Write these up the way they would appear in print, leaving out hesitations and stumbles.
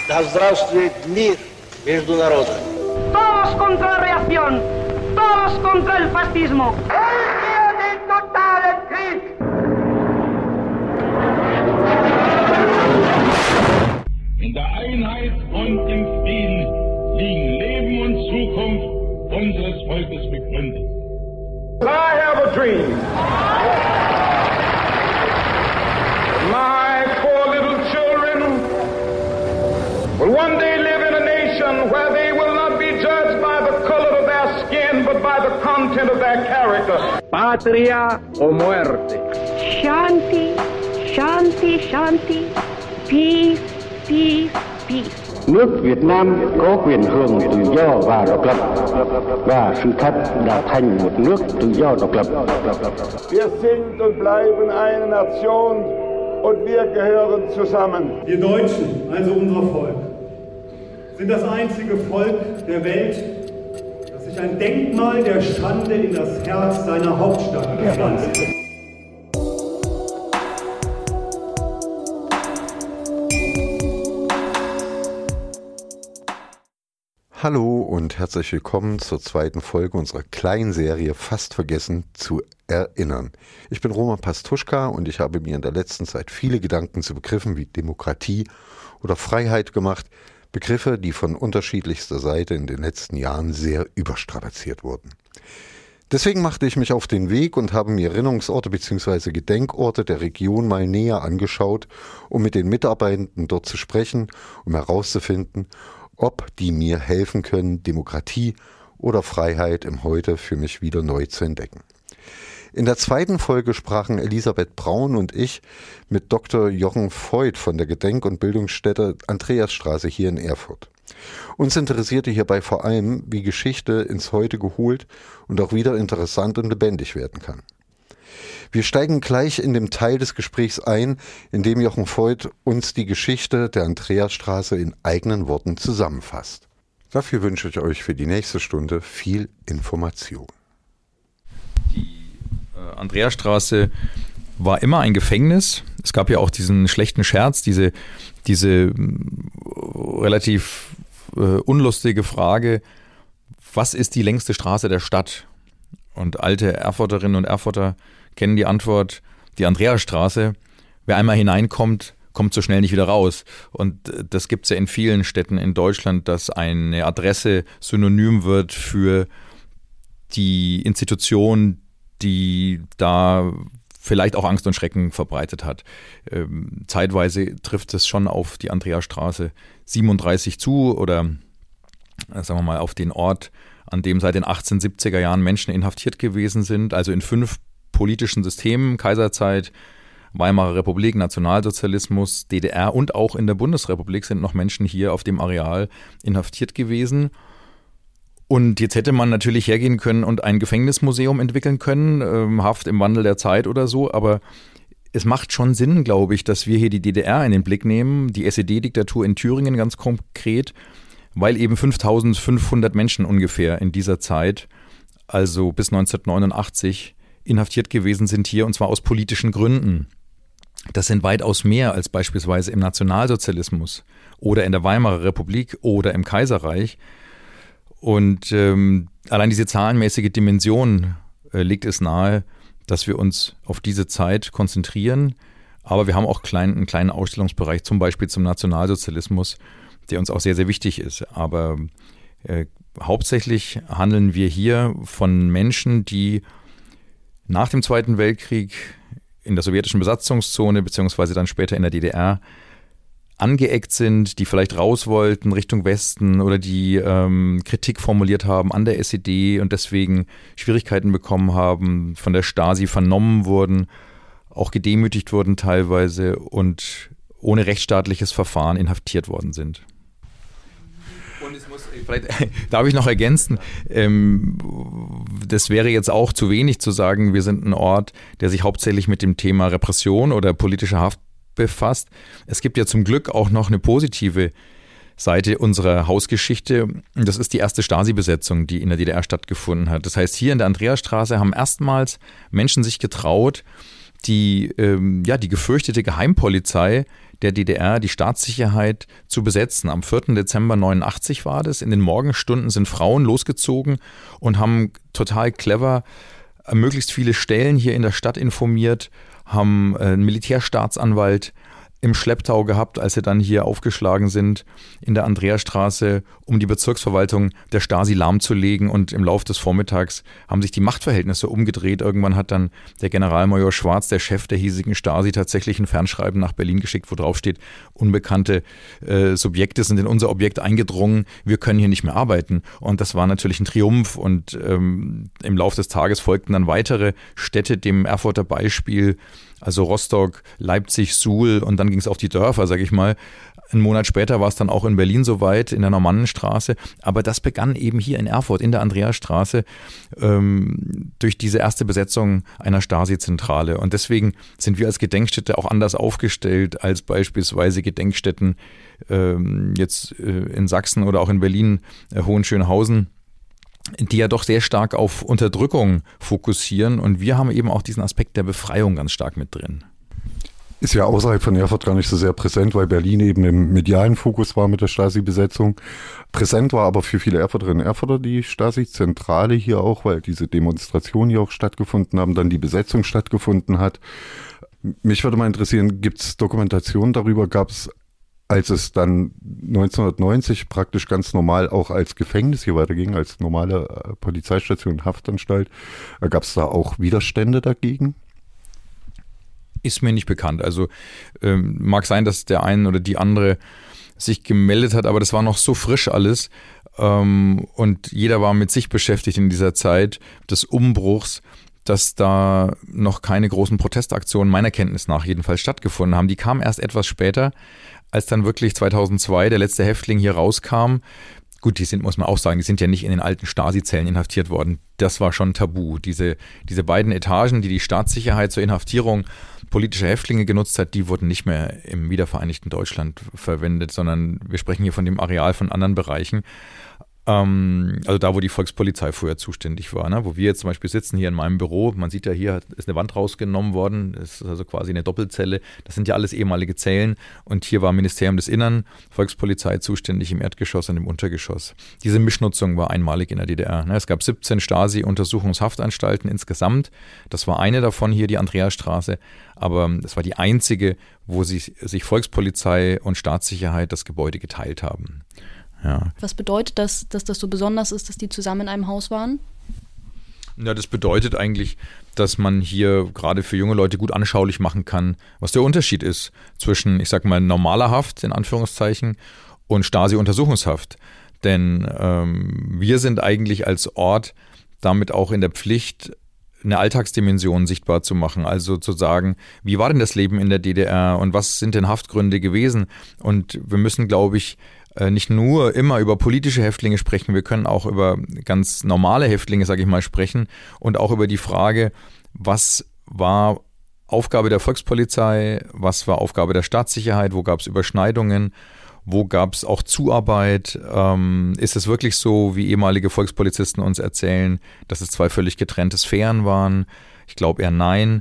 Да здравствует мир между народами. Todos contra la reacción, todos contra el fascismo. In der Einheit und im Frieden liegen Leben und Zukunft unseres Volkes begründet. I have a dream. My poor little children will one day live in a nation where they will not be judged by the color of their skin, but by the content of their character. Patria o muerte. Shanti, Shanti, Shanti. Peace, peace, peace. Nước Việt Nam có quyền hưởng tự do và độc lập, và sự thật đã thành một nước tự do độc lập. Wir sind und bleiben eine Nation und wir gehören zusammen. Wir Deutschen, also unser Volk, sind das einzige Volk der Welt, das sich ein Denkmal der Schande in das Herz seiner Hauptstadt gepflanzt hat. Hallo und herzlich willkommen zur zweiten Folge unserer kleinen Serie Fast vergessen zu erinnern. Ich bin Roman Pastuschka und ich habe mir in der letzten Zeit viele Gedanken zu Begriffen wie Demokratie oder Freiheit gemacht. Begriffe, die von unterschiedlichster Seite in den letzten Jahren sehr überstrapaziert wurden. Deswegen machte ich mich auf den Weg und habe mir Erinnerungsorte bzw. Gedenkorte der Region mal näher angeschaut, um mit den Mitarbeitenden dort zu sprechen, um herauszufinden, ob die mir helfen können, Demokratie oder Freiheit im Heute für mich wieder neu zu entdecken. In der zweiten Folge sprachen Elisabeth Braun und ich mit Dr. Jochen Voigt von der Gedenk- und Bildungsstätte Andreasstraße hier in Erfurt. Uns interessierte hierbei vor allem, wie Geschichte ins Heute geholt und auch wieder interessant und lebendig werden kann. Wir steigen gleich in dem Teil des Gesprächs ein, in dem Jochen Voigt uns die Geschichte der Andreasstraße in eigenen Worten zusammenfasst. Dafür wünsche ich euch für die nächste Stunde viel Information. Die Andreasstraße war immer ein Gefängnis. Es gab ja auch diesen schlechten Scherz, diese relativ unlustige Frage, was ist die längste Straße der Stadt? Und alte Erfurterinnen und Erfurter kennen die Antwort, die Andreasstraße. Wer einmal hineinkommt, kommt so schnell nicht wieder raus. Und das gibt es ja in vielen Städten in Deutschland, dass eine Adresse synonym wird für die Institution, die da vielleicht auch Angst und Schrecken verbreitet hat. Zeitweise trifft es schon auf die Andreasstraße 37 zu oder sagen wir mal auf den Ort, an dem seit den 1870er Jahren Menschen inhaftiert gewesen sind, also in 5 politischen Systemen, Kaiserzeit, Weimarer Republik, Nationalsozialismus, DDR und auch in der Bundesrepublik sind noch Menschen hier auf dem Areal inhaftiert gewesen. Und jetzt hätte man natürlich hergehen können und ein Gefängnismuseum entwickeln können, Haft im Wandel der Zeit oder so, aber es macht schon Sinn, glaube ich, dass wir hier die DDR in den Blick nehmen, die SED-Diktatur in Thüringen ganz konkret, weil eben 5.500 Menschen ungefähr in dieser Zeit, also bis 1989, inhaftiert gewesen sind hier, und zwar aus politischen Gründen. Das sind weitaus mehr als beispielsweise im Nationalsozialismus oder in der Weimarer Republik oder im Kaiserreich. Und allein diese zahlenmäßige Dimension legt es nahe, dass wir uns auf diese Zeit konzentrieren. Aber wir haben auch einen kleinen Ausstellungsbereich, zum Beispiel zum Nationalsozialismus, der uns auch sehr, sehr wichtig ist. Aber hauptsächlich handeln wir hier von Menschen, die nach dem Zweiten Weltkrieg in der sowjetischen Besatzungszone beziehungsweise dann später in der DDR angeeckt sind, die vielleicht raus wollten Richtung Westen oder die Kritik formuliert haben an der SED und deswegen Schwierigkeiten bekommen haben, von der Stasi vernommen wurden, auch gedemütigt wurden teilweise und ohne rechtsstaatliches Verfahren inhaftiert worden sind. Und es muss, vielleicht darf ich noch ergänzen, das wäre jetzt auch zu wenig zu sagen, wir sind ein Ort, der sich hauptsächlich mit dem Thema Repression oder politische Haft befasst. Es gibt ja zum Glück auch noch eine positive Seite unserer Hausgeschichte. Das ist die erste Stasi-Besetzung, die in der DDR stattgefunden hat. Das heißt, hier in der Andreasstraße haben erstmals Menschen sich getraut, die gefürchtete Geheimpolizei, der DDR, die Staatssicherheit zu besetzen. Am 4. Dezember 89 war das. In den Morgenstunden sind Frauen losgezogen und haben total clever möglichst viele Stellen hier in der Stadt informiert, haben einen Militärstaatsanwalt im Schlepptau gehabt, als sie dann hier aufgeschlagen sind in der Andreasstraße, um die Bezirksverwaltung der Stasi lahmzulegen. Und im Laufe des Vormittags haben sich die Machtverhältnisse umgedreht. Irgendwann hat dann der Generalmajor Schwarz, der Chef der hiesigen Stasi, tatsächlich ein Fernschreiben nach Berlin geschickt, wo drauf steht, unbekannte Subjekte sind in unser Objekt eingedrungen, wir können hier nicht mehr arbeiten. Und das war natürlich ein Triumph. Und im Laufe des Tages folgten dann weitere Städte dem Erfurter Beispiel, also Rostock, Leipzig, Suhl, und dann ging es auf die Dörfer, sag ich mal. Einen Monat später war es dann auch in Berlin soweit, in der Normannenstraße. Aber das begann eben hier in Erfurt, in der Andreasstraße, durch diese erste Besetzung einer Stasi-Zentrale. Und deswegen sind wir als Gedenkstätte auch anders aufgestellt als beispielsweise Gedenkstätten jetzt in Sachsen oder auch in Berlin, Hohenschönhausen, die ja doch sehr stark auf Unterdrückung fokussieren. Und wir haben eben auch diesen Aspekt der Befreiung ganz stark mit drin. Ist ja außerhalb von Erfurt gar nicht so sehr präsent, weil Berlin eben im medialen Fokus war mit der Stasi-Besetzung. Präsent war aber für viele Erfurterinnen und Erfurter die Stasi-Zentrale hier auch, weil diese Demonstrationen hier auch stattgefunden haben, dann die Besetzung stattgefunden hat. Mich würde mal interessieren, gibt es Dokumentationen darüber, gab es, als es dann 1990 praktisch ganz normal auch als Gefängnis hier weiterging, als normale Polizeistation, Haftanstalt, gab es da auch Widerstände dagegen? Ist mir nicht bekannt. Also mag sein, dass der eine oder die andere sich gemeldet hat, aber das war noch so frisch alles und jeder war mit sich beschäftigt in dieser Zeit des Umbruchs, dass da noch keine großen Protestaktionen meiner Kenntnis nach jedenfalls stattgefunden haben. Die kamen erst etwas später, als dann wirklich 2002 der letzte Häftling hier rauskam. Gut, die sind, muss man auch sagen, die sind ja nicht in den alten Stasi-Zellen inhaftiert worden. Das war schon tabu. Diese beiden Etagen, die Staatssicherheit zur Inhaftierung politischer Häftlinge genutzt hat, die wurden nicht mehr im wiedervereinigten Deutschland verwendet, sondern wir sprechen hier von dem Areal von anderen Bereichen. Also da, wo die Volkspolizei früher zuständig war, ne? Wo wir jetzt zum Beispiel sitzen hier in meinem Büro, man sieht ja, hier ist eine Wand rausgenommen worden, das ist also quasi eine Doppelzelle, das sind ja alles ehemalige Zellen und hier war Ministerium des Innern, Volkspolizei zuständig im Erdgeschoss und im Untergeschoss. Diese Mischnutzung war einmalig in der DDR. Ne? Es gab 17 Stasi-Untersuchungshaftanstalten insgesamt, das war eine davon hier, die Andreasstraße, aber das war die einzige, wo sich Volkspolizei und Staatssicherheit das Gebäude geteilt haben. Ja. Was bedeutet das, dass das so besonders ist, dass die zusammen in einem Haus waren? Ja, das bedeutet eigentlich, dass man hier gerade für junge Leute gut anschaulich machen kann, was der Unterschied ist zwischen, ich sag mal, normaler Haft, in Anführungszeichen, und Stasi-Untersuchungshaft. Denn wir sind eigentlich als Ort damit auch in der Pflicht, eine Alltagsdimension sichtbar zu machen. Also zu sagen, wie war denn das Leben in der DDR und was sind denn Haftgründe gewesen? Und wir müssen, glaube ich, nicht nur immer über politische Häftlinge sprechen, wir können auch über ganz normale Häftlinge, sage ich mal, sprechen und auch über die Frage, was war Aufgabe der Volkspolizei, was war Aufgabe der Staatssicherheit, wo gab es Überschneidungen, wo gab es auch Zuarbeit, ist es wirklich so, wie ehemalige Volkspolizisten uns erzählen, dass es zwei völlig getrennte Sphären waren? Ich glaube eher nein.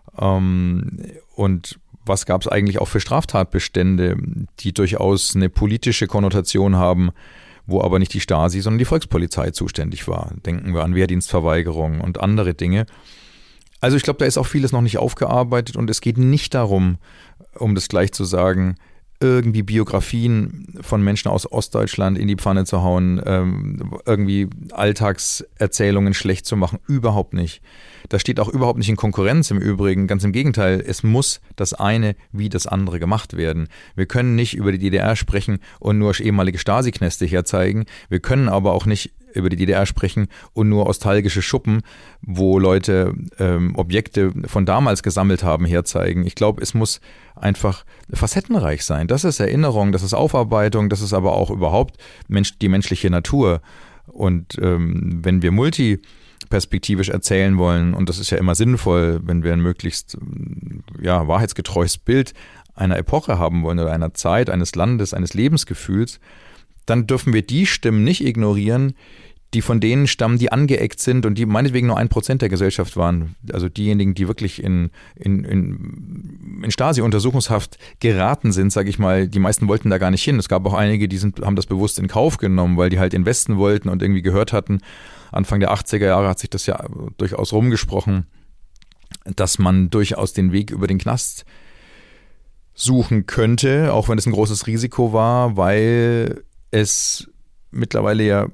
Und was gab es eigentlich auch für Straftatbestände, die durchaus eine politische Konnotation haben, wo aber nicht die Stasi, sondern die Volkspolizei zuständig war. Denken wir an Wehrdienstverweigerung und andere Dinge. Also ich glaube, da ist auch vieles noch nicht aufgearbeitet und es geht nicht darum, um das gleich zu sagen, irgendwie Biografien von Menschen aus Ostdeutschland in die Pfanne zu hauen, irgendwie Alltagserzählungen schlecht zu machen. Überhaupt nicht. Das steht auch überhaupt nicht in Konkurrenz im Übrigen. Ganz im Gegenteil, es muss das eine wie das andere gemacht werden. Wir können nicht über die DDR sprechen und nur ehemalige Stasi-Kneste herzeigen. Wir können aber auch nicht über die DDR sprechen und nur nostalgische Schuppen, wo Leute Objekte von damals gesammelt haben, herzeigen. Ich glaube, es muss einfach facettenreich sein. Das ist Erinnerung, das ist Aufarbeitung, das ist aber auch überhaupt die menschliche Natur. Und wenn wir multiperspektivisch erzählen wollen, und das ist ja immer sinnvoll, wenn wir ein möglichst wahrheitsgetreues Bild einer Epoche haben wollen oder einer Zeit, eines Landes, eines Lebensgefühls, dann dürfen wir die Stimmen nicht ignorieren, die von denen stammen, die angeeckt sind und die meinetwegen nur 1% der Gesellschaft waren. Also diejenigen, die wirklich in Stasi-Untersuchungshaft geraten sind, sage ich mal, die meisten wollten da gar nicht hin. Es gab auch einige, die haben das bewusst in Kauf genommen, weil die halt in den Westen wollten und irgendwie gehört hatten. Anfang der 80er Jahre hat sich das ja durchaus rumgesprochen, dass man durchaus den Weg über den Knast suchen könnte, auch wenn es ein großes Risiko war, weil es mittlerweile ja,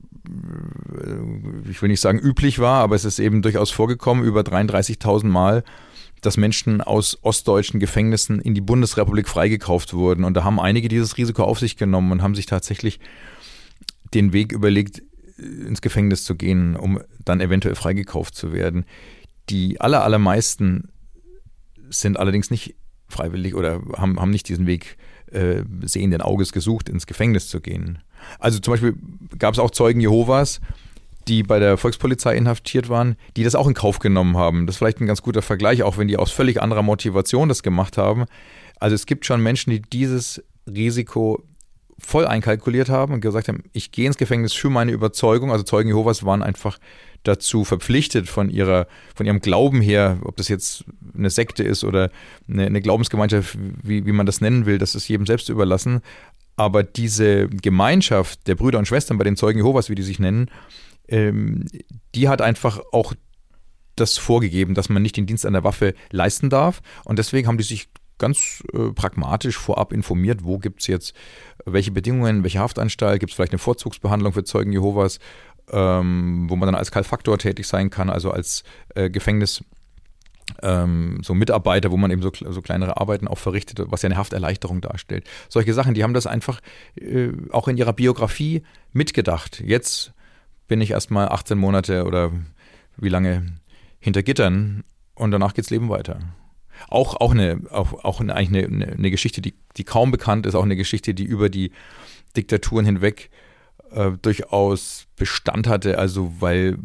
ich will nicht sagen üblich war, aber es ist eben durchaus vorgekommen, über 33.000 Mal, dass Menschen aus ostdeutschen Gefängnissen in die Bundesrepublik freigekauft wurden. Und da haben einige dieses Risiko auf sich genommen und haben sich tatsächlich den Weg überlegt, ins Gefängnis zu gehen, um dann eventuell freigekauft zu werden. Die allermeisten sind allerdings nicht freiwillig oder haben nicht diesen Weg sehenden Auges gesucht, ins Gefängnis zu gehen. Also zum Beispiel gab es auch Zeugen Jehovas, die bei der Volkspolizei inhaftiert waren, die das auch in Kauf genommen haben. Das ist vielleicht ein ganz guter Vergleich, auch wenn die aus völlig anderer Motivation das gemacht haben. Also es gibt schon Menschen, die dieses Risiko voll einkalkuliert haben und gesagt haben, ich gehe ins Gefängnis für meine Überzeugung. Also Zeugen Jehovas waren einfach dazu verpflichtet von ihrem Glauben her, ob das jetzt eine Sekte ist oder eine Glaubensgemeinschaft, wie man das nennen will, das ist jedem selbst überlassen. Aber diese Gemeinschaft der Brüder und Schwestern bei den Zeugen Jehovas, wie die sich nennen, die hat einfach auch das vorgegeben, dass man nicht den Dienst an der Waffe leisten darf. Und deswegen haben die sich ganz pragmatisch vorab informiert, wo gibt es jetzt welche Bedingungen, welche Haftanstalt, gibt es vielleicht eine Vorzugsbehandlung für Zeugen Jehovas, wo man dann als Kalfaktor tätig sein kann, also als Gefängnis so Mitarbeiter, wo man eben so kleinere Arbeiten auch verrichtet, was ja eine Hafterleichterung darstellt. Solche Sachen, die haben das einfach auch in ihrer Biografie mitgedacht. Jetzt bin ich erstmal 18 Monate oder wie lange hinter Gittern und danach geht's Leben weiter. Eigentlich eine Geschichte, die kaum bekannt ist, auch eine Geschichte, die über die Diktaturen hinweg durchaus Bestand hatte, also weil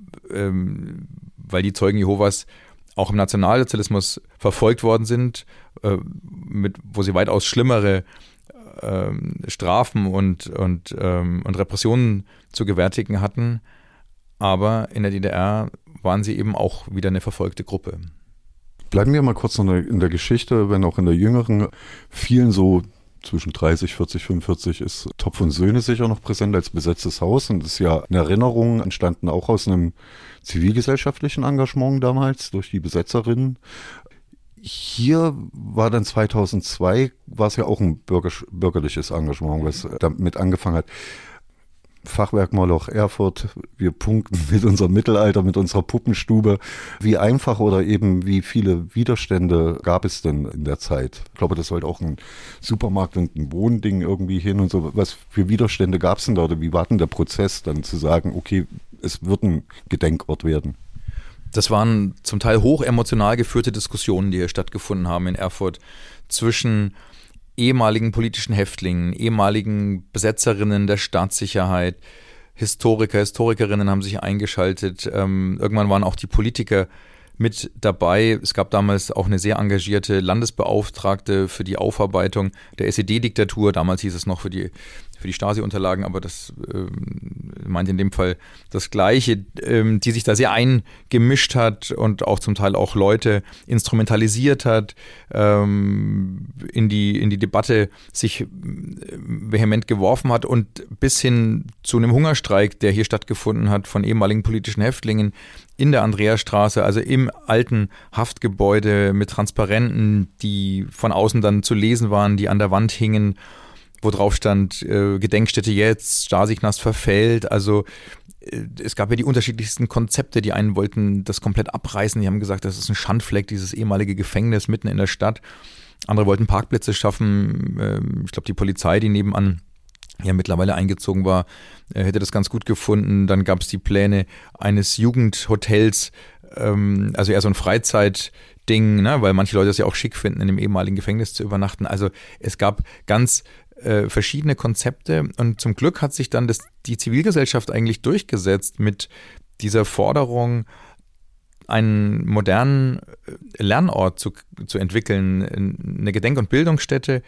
die Zeugen Jehovas auch im Nationalsozialismus verfolgt worden sind, wo sie weitaus schlimmere Strafen und Repressionen zu gewärtigen hatten. Aber in der DDR waren sie eben auch wieder eine verfolgte Gruppe. Bleiben wir mal kurz in der Geschichte, wenn auch in der jüngeren, vielen so zwischen 30, 40, 45 ist Topf und Söhne sicher noch präsent als besetztes Haus und ist ja eine Erinnerung entstanden auch aus einem zivilgesellschaftlichen Engagement damals durch die Besetzerinnen. Hier war dann 2002, war es ja auch ein bürgerliches Engagement, was damit angefangen hat. Fachwerk Moloch Erfurt, wir punkten mit unserem Mittelalter, mit unserer Puppenstube. Wie einfach oder eben wie viele Widerstände gab es denn in der Zeit? Ich glaube, das sollte auch ein Supermarkt und ein Wohnding irgendwie hin und so. Was für Widerstände gab es denn da oder wie war denn der Prozess dann zu sagen, okay, es wird ein Gedenkort werden? Das waren zum Teil hoch emotional geführte Diskussionen, die hier stattgefunden haben in Erfurt zwischen ehemaligen politischen Häftlingen, ehemaligen Besetzerinnen der Staatssicherheit, Historikerinnen haben sich eingeschaltet. Irgendwann waren auch die Politiker mit dabei. Es gab damals auch eine sehr engagierte Landesbeauftragte für die Aufarbeitung der SED-Diktatur. Damals hieß es noch für die Stasi-Unterlagen, aber das meint in dem Fall das Gleiche, die sich da sehr eingemischt hat und auch zum Teil auch Leute instrumentalisiert hat, in die Debatte sich vehement geworfen hat und bis hin zu einem Hungerstreik, der hier stattgefunden hat von ehemaligen politischen Häftlingen in der Andreasstraße, also im alten Haftgebäude mit Transparenten, die von außen dann zu lesen waren, die an der Wand hingen, wo drauf stand, Gedenkstätte jetzt, Stasi-Knast verfällt. Also es gab ja die unterschiedlichsten Konzepte. Die einen wollten das komplett abreißen. Die haben gesagt, das ist ein Schandfleck, dieses ehemalige Gefängnis mitten in der Stadt. Andere wollten Parkplätze schaffen. Ich glaube, die Polizei, die nebenan ja mittlerweile eingezogen war, hätte das ganz gut gefunden. Dann gab es die Pläne eines Jugendhotels, also eher so ein Freizeitding, ne? Weil manche Leute das ja auch schick finden, in dem ehemaligen Gefängnis zu übernachten. Also es gab ganz verschiedene Konzepte und zum Glück hat sich dann die Zivilgesellschaft eigentlich durchgesetzt mit dieser Forderung, einen modernen Lernort zu entwickeln, eine Gedenk- und Bildungsstätte,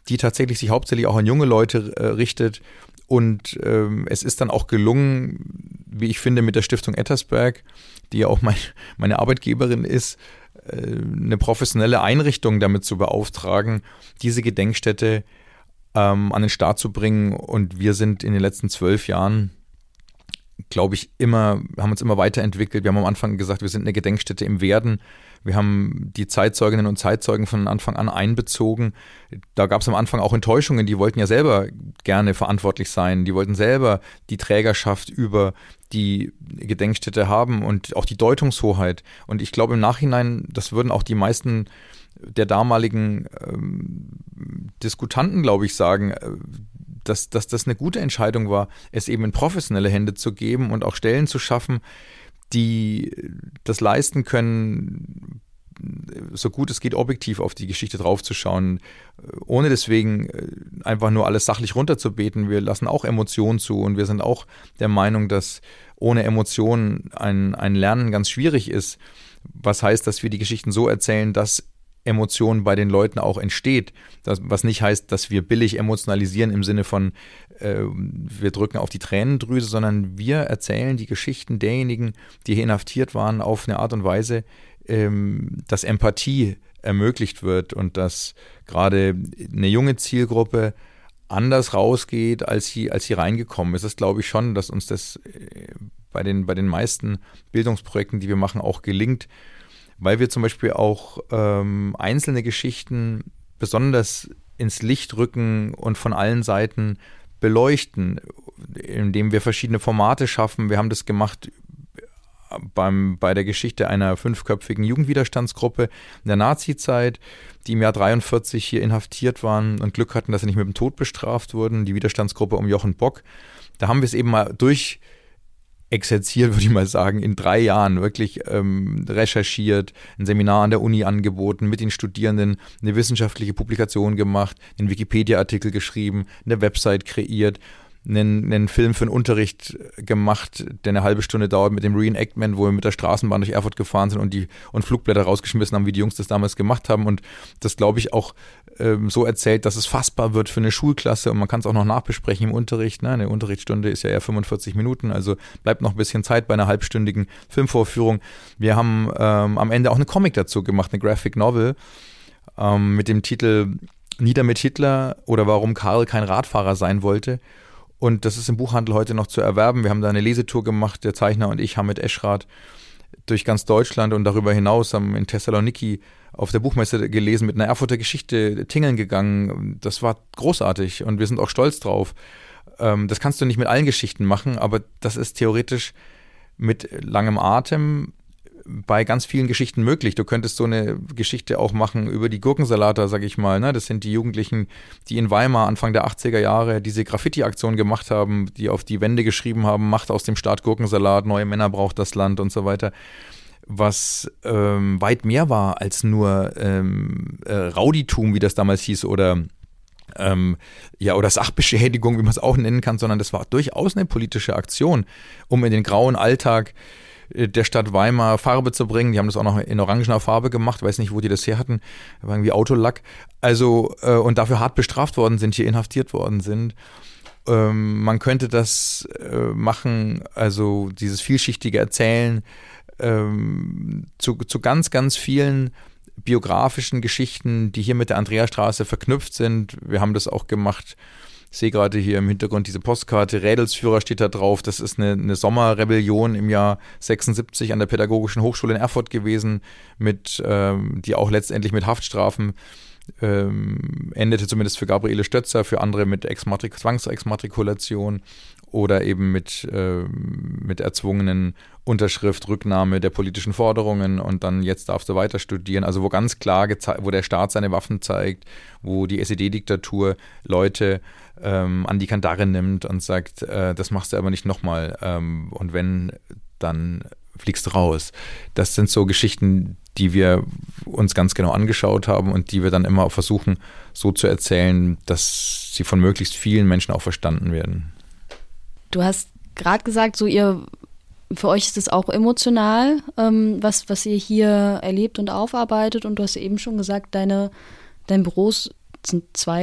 die tatsächlich sich hauptsächlich auch an junge Leute richtet. Und es ist dann auch gelungen, wie ich finde, mit der Stiftung Ettersberg, die ja auch meine Arbeitgeberin ist, eine professionelle Einrichtung damit zu beauftragen, diese Gedenkstätte an den Start zu bringen. Und wir sind in den letzten 12 Jahren, glaube ich, haben uns immer weiterentwickelt. Wir haben am Anfang gesagt, wir sind eine Gedenkstätte im Werden. Wir haben die Zeitzeuginnen und Zeitzeugen von Anfang an einbezogen. Da gab es am Anfang auch Enttäuschungen. Die wollten ja selber gerne verantwortlich sein. Die wollten selber die Trägerschaft über die Gedenkstätte haben und auch die Deutungshoheit. Und ich glaube im Nachhinein, das würden auch die meisten der damaligen Diskutanten, glaube ich, sagen, dass das eine gute Entscheidung war, es eben in professionelle Hände zu geben und auch Stellen zu schaffen, die das leisten können, so gut es geht, objektiv auf die Geschichte draufzuschauen, ohne deswegen einfach nur alles sachlich runterzubeten. Wir lassen auch Emotionen zu und wir sind auch der Meinung, dass ohne Emotionen ein Lernen ganz schwierig ist. Was heißt, dass wir die Geschichten so erzählen, dass Emotion bei den Leuten auch entsteht. Was nicht heißt, dass wir billig emotionalisieren im Sinne von wir drücken auf die Tränendrüse, sondern wir erzählen die Geschichten derjenigen, die hier inhaftiert waren, auf eine Art und Weise, dass Empathie ermöglicht wird und dass gerade eine junge Zielgruppe anders rausgeht, als sie reingekommen ist. Das glaube ich schon, dass uns das bei den meisten Bildungsprojekten, die wir machen, auch gelingt, weil wir zum Beispiel auch einzelne Geschichten besonders ins Licht rücken und von allen Seiten beleuchten, indem wir verschiedene Formate schaffen. Wir haben das gemacht bei der Geschichte einer 5-köpfigen Jugendwiderstandsgruppe in der Nazizeit, die im Jahr 43 hier inhaftiert waren und Glück hatten, dass sie nicht mit dem Tod bestraft wurden, die Widerstandsgruppe um Jochen Bock. Da haben wir es eben mal exerziert, würde ich mal sagen, in 3 Jahren wirklich recherchiert, ein Seminar an der Uni angeboten, mit den Studierenden eine wissenschaftliche Publikation gemacht, einen Wikipedia-Artikel geschrieben, eine Website kreiert, einen Film für den Unterricht gemacht, der eine halbe Stunde dauert mit dem Reenactment, wo wir mit der Straßenbahn durch Erfurt gefahren sind und Flugblätter rausgeschmissen haben, wie die Jungs das damals gemacht haben. Und das, glaube ich, auch so erzählt, dass es fassbar wird für eine Schulklasse und man kann es auch noch nachbesprechen im Unterricht. Ne? Eine Unterrichtsstunde ist ja eher 45 Minuten, also bleibt noch ein bisschen Zeit bei einer halbstündigen Filmvorführung. Wir haben am Ende auch eine Comic dazu gemacht, eine Graphic Novel mit dem Titel Nieder mit Hitler oder warum Karl kein Radfahrer sein wollte. Und das ist im Buchhandel heute noch zu erwerben. Wir haben da eine Lesetour gemacht, der Zeichner und ich, Hamid Eschrath, durch ganz Deutschland und darüber hinaus haben in Thessaloniki auf der Buchmesse gelesen, mit einer Erfurter Geschichte tingeln gegangen. Das war großartig und wir sind auch stolz drauf. Das kannst du nicht mit allen Geschichten machen, aber das ist theoretisch mit langem Atem bei ganz vielen Geschichten möglich. Du könntest so eine Geschichte auch machen über die Gurkensalater, sag ich mal. Ne? Das sind die Jugendlichen, die in Weimar Anfang der 80er Jahre diese Graffiti-Aktion gemacht haben, die auf die Wände geschrieben haben, macht aus dem Staat Gurkensalat, neue Männer braucht das Land und so weiter. Was weit mehr war als nur Rauditum, wie das damals hieß, oder oder Sachbeschädigung, wie man es auch nennen kann, sondern das war durchaus eine politische Aktion, um in den grauen Alltag der Stadt Weimar Farbe zu bringen. Die haben das auch noch in orangener Farbe gemacht, weiß nicht, wo die das her hatten, war irgendwie Autolack. Also, und dafür hart bestraft worden sind, hier inhaftiert worden sind. Man könnte das machen, also dieses vielschichtige Erzählen zu ganz, ganz vielen biografischen Geschichten, die hier mit der Andreasstraße verknüpft sind. Wir haben das auch gemacht. Ich sehe gerade hier im Hintergrund diese Postkarte, Rädelsführer steht da drauf. Das ist eine Sommerrebellion im Jahr 76 an der Pädagogischen Hochschule in Erfurt gewesen, die auch letztendlich mit Haftstrafen endete, zumindest für Gabriele Stötzer, für andere mit Zwangsexmatrikulation oder eben mit erzwungenen Unterschrift, Rücknahme der politischen Forderungen und dann jetzt darfst du weiter studieren. Also wo ganz klar wo der Staat seine Waffen zeigt, wo die SED-Diktatur Leute an die Kandare nimmt und sagt, das machst du aber nicht nochmal und wenn, dann fliegst du raus. Das sind so Geschichten, die wir uns ganz genau angeschaut haben und die wir dann immer versuchen so zu erzählen, dass sie von möglichst vielen Menschen auch verstanden werden. Du hast gerade gesagt, für euch ist es auch emotional, was ihr hier erlebt und aufarbeitet. Und du hast eben schon gesagt, dein Büro sind 2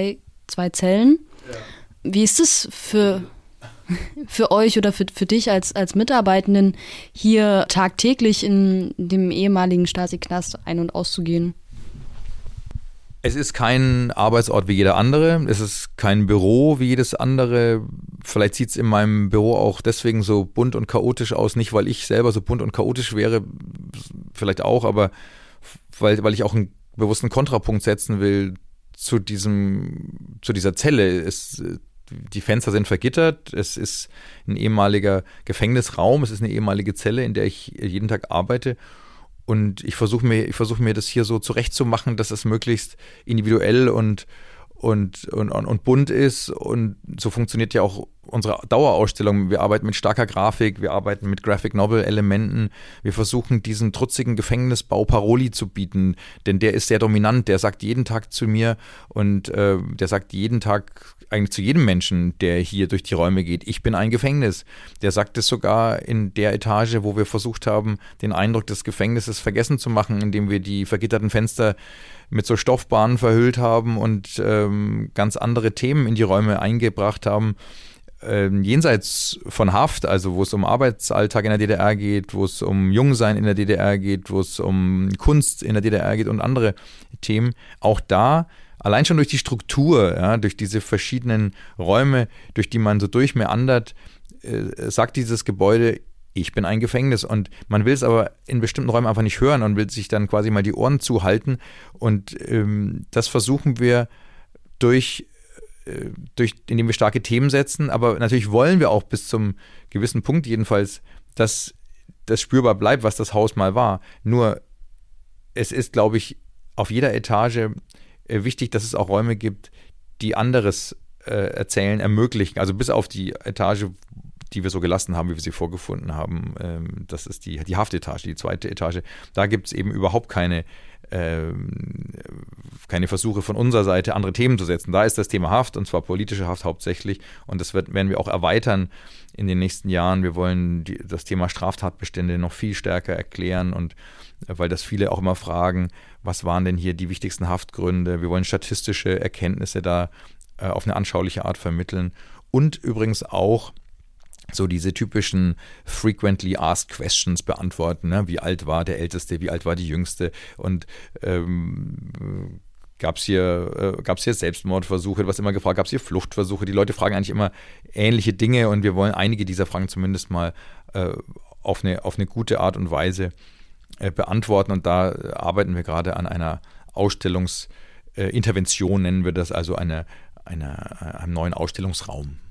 2 Zellen. Ja. Wie ist es für euch oder für dich als Mitarbeitenden, hier tagtäglich in dem ehemaligen Stasi-Knast ein- und auszugehen? Es ist kein Arbeitsort wie jeder andere. Es ist kein Büro wie jedes andere. Vielleicht sieht es in meinem Büro auch deswegen so bunt und chaotisch aus. Nicht, weil ich selber so bunt und chaotisch wäre, vielleicht auch, aber weil ich auch einen bewussten Kontrapunkt setzen will zu dieser Zelle. Die Fenster sind vergittert. Es ist ein ehemaliger Gefängnisraum. Es ist eine ehemalige Zelle, in der ich jeden Tag arbeite. Und ich versuche mir das hier so zurechtzumachen, dass es möglichst individuell und bunt ist. Und so funktioniert ja auch unsere Dauerausstellung. Wir arbeiten mit starker Grafik, wir arbeiten mit Graphic Novel Elementen. Wir versuchen diesen trutzigen Gefängnisbau Paroli zu bieten, denn der ist sehr dominant. Der sagt jeden Tag zu mir und der sagt jeden Tag eigentlich zu jedem Menschen, der hier durch die Räume geht, ich bin ein Gefängnis. Der sagt es sogar in der Etage, wo wir versucht haben, den Eindruck des Gefängnisses vergessen zu machen, indem wir die vergitterten Fenster mit so Stoffbahnen verhüllt haben und ganz andere Themen in die Räume eingebracht haben. Jenseits von Haft, also wo es um Arbeitsalltag in der DDR geht, wo es um Jungsein in der DDR geht, wo es um Kunst in der DDR geht und andere Themen, auch da, allein schon durch die Struktur, ja, durch diese verschiedenen Räume, durch die man so durchmeandert, sagt dieses Gebäude, ich bin ein Gefängnis, und man will es aber in bestimmten Räumen einfach nicht hören und will sich dann quasi mal die Ohren zuhalten, und das versuchen wir indem wir starke Themen setzen, aber natürlich wollen wir auch bis zum gewissen Punkt jedenfalls, dass das spürbar bleibt, was das Haus mal war. Nur es ist, glaube ich, auf jeder Etage wichtig, dass es auch Räume gibt, die anderes Erzählen ermöglichen. Also bis auf die Etage, die wir so gelassen haben, wie wir sie vorgefunden haben, das ist die Haftetage, die 2. Etage. Da gibt es eben überhaupt keine Versuche von unserer Seite, andere Themen zu setzen. Da ist das Thema Haft, und zwar politische Haft hauptsächlich, und das werden wir auch erweitern in den nächsten Jahren. Wir wollen das Thema Straftatbestände noch viel stärker erklären, und weil das viele auch immer fragen, was waren denn hier die wichtigsten Haftgründe? Wir wollen statistische Erkenntnisse da auf eine anschauliche Art vermitteln, und übrigens auch so diese typischen frequently asked questions beantworten, ne? Wie alt war der Älteste, wie alt war die Jüngste, und gab es hier Selbstmordversuche, was immer gefragt, gab es hier Fluchtversuche, die Leute fragen eigentlich immer ähnliche Dinge, und wir wollen einige dieser Fragen zumindest mal auf eine gute Art und Weise beantworten, und da arbeiten wir gerade an einer Ausstellungsintervention, nennen wir das, also einem neuen Ausstellungsraum.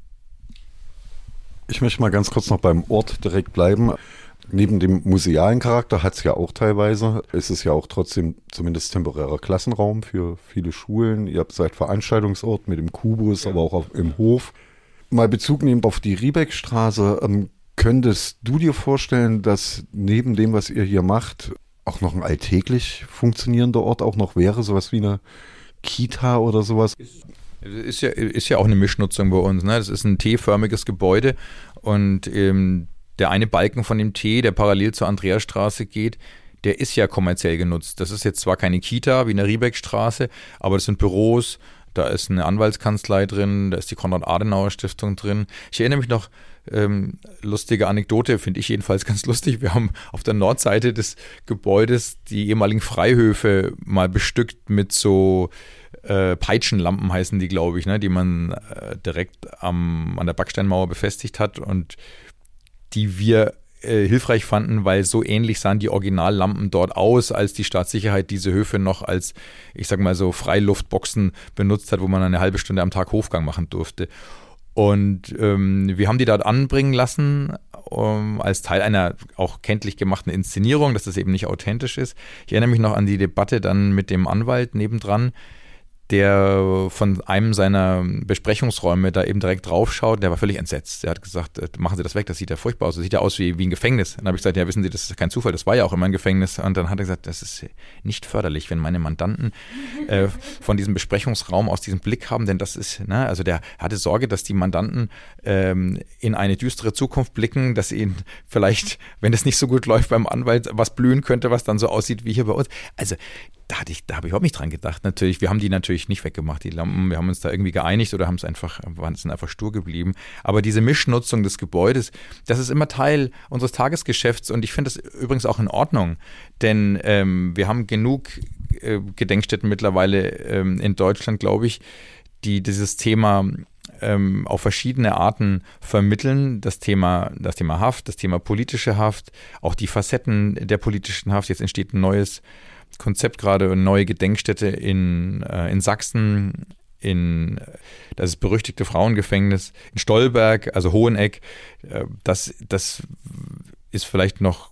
Ich möchte mal ganz kurz noch beim Ort direkt bleiben. Neben dem musealen Charakter hat es ja auch teilweise, ist es ja auch trotzdem zumindest temporärer Klassenraum für viele Schulen. Ihr seid Veranstaltungsort mit dem Kubus, aber auch im Hof. Mal Bezug nehmen auf die Riebeckstraße. Könntest du dir vorstellen, dass neben dem, was ihr hier macht, auch noch ein alltäglich funktionierender Ort auch noch wäre? Sowas wie eine Kita oder sowas? Ist ja auch eine Mischnutzung bei uns, ne? Das ist ein T-förmiges Gebäude, und der eine Balken von dem T, der parallel zur Andreasstraße geht, der ist ja kommerziell genutzt. Das ist jetzt zwar keine Kita wie in der Riebeckstraße, aber das sind Büros, da ist eine Anwaltskanzlei drin, da ist die Konrad-Adenauer-Stiftung drin. Ich erinnere mich noch, lustige Anekdote, finde ich jedenfalls ganz lustig. Wir haben auf der Nordseite des Gebäudes die ehemaligen Freihöfe mal bestückt mit so Peitschenlampen, heißen die, glaube ich, ne, die man direkt an der Backsteinmauer befestigt hat und die wir hilfreich fanden, weil so ähnlich sahen die Originallampen dort aus, als die Staatssicherheit diese Höfe noch als, ich sag mal so, Freiluftboxen benutzt hat, wo man eine halbe Stunde am Tag Hofgang machen durfte. Und wir haben die dort anbringen lassen, als Teil einer auch kenntlich gemachten Inszenierung, dass das eben nicht authentisch ist. Ich erinnere mich noch an die Debatte dann mit dem Anwalt nebendran, der von einem seiner Besprechungsräume da eben direkt drauf schaut, der war völlig entsetzt. Der hat gesagt, machen Sie das weg, das sieht ja furchtbar aus, das sieht ja aus wie ein Gefängnis. Dann habe ich gesagt, ja, wissen Sie, das ist kein Zufall, das war ja auch immer ein Gefängnis. Und dann hat er gesagt, das ist nicht förderlich, wenn meine Mandanten von diesem Besprechungsraum aus diesem Blick haben, denn das ist, ne, also der hatte Sorge, dass die Mandanten in eine düstere Zukunft blicken, dass ihnen vielleicht, wenn es nicht so gut läuft beim Anwalt, was blühen könnte, was dann so aussieht wie hier bei uns. Also Da habe ich überhaupt nicht dran gedacht. Natürlich, wir haben die natürlich nicht weggemacht, die Lampen. Wir haben uns da irgendwie geeinigt oder sind einfach stur geblieben. Aber diese Mischnutzung des Gebäudes, das ist immer Teil unseres Tagesgeschäfts und ich finde das übrigens auch in Ordnung. Denn wir haben genug Gedenkstätten mittlerweile in Deutschland, glaube ich, die dieses Thema auf verschiedene Arten vermitteln. Das Thema Haft, das Thema politische Haft, auch die Facetten der politischen Haft. Jetzt entsteht ein neues Konzept gerade, eine neue Gedenkstätte in Sachsen, das berüchtigte Frauengefängnis in Stolberg, also Hoheneck. Das ist vielleicht noch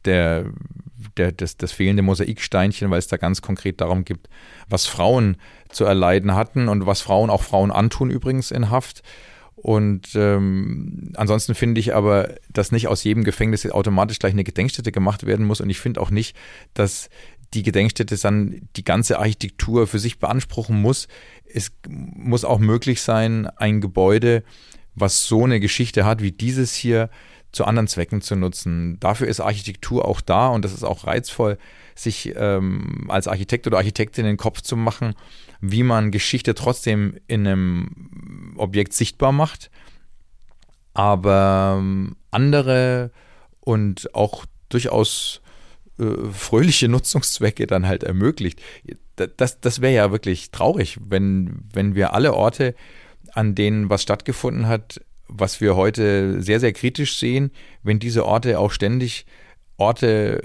das fehlende Mosaiksteinchen, weil es da ganz konkret darum geht, was Frauen zu erleiden hatten und was Frauen antun übrigens in Haft. Und ansonsten finde ich aber, dass nicht aus jedem Gefängnis automatisch gleich eine Gedenkstätte gemacht werden muss. Und ich finde auch nicht, dass die Gedenkstätte dann die ganze Architektur für sich beanspruchen muss. Es muss auch möglich sein, ein Gebäude, was so eine Geschichte hat wie dieses hier, zu anderen Zwecken zu nutzen. Dafür ist Architektur auch da und das ist auch reizvoll, sich als Architekt oder Architektin den Kopf zu machen, wie man Geschichte trotzdem in einem Objekt sichtbar macht, aber andere und auch durchaus fröhliche Nutzungszwecke dann halt ermöglicht. Das wäre ja wirklich traurig, wenn wir alle Orte, an denen was stattgefunden hat, was wir heute sehr, sehr kritisch sehen, wenn diese Orte auch ständig Orte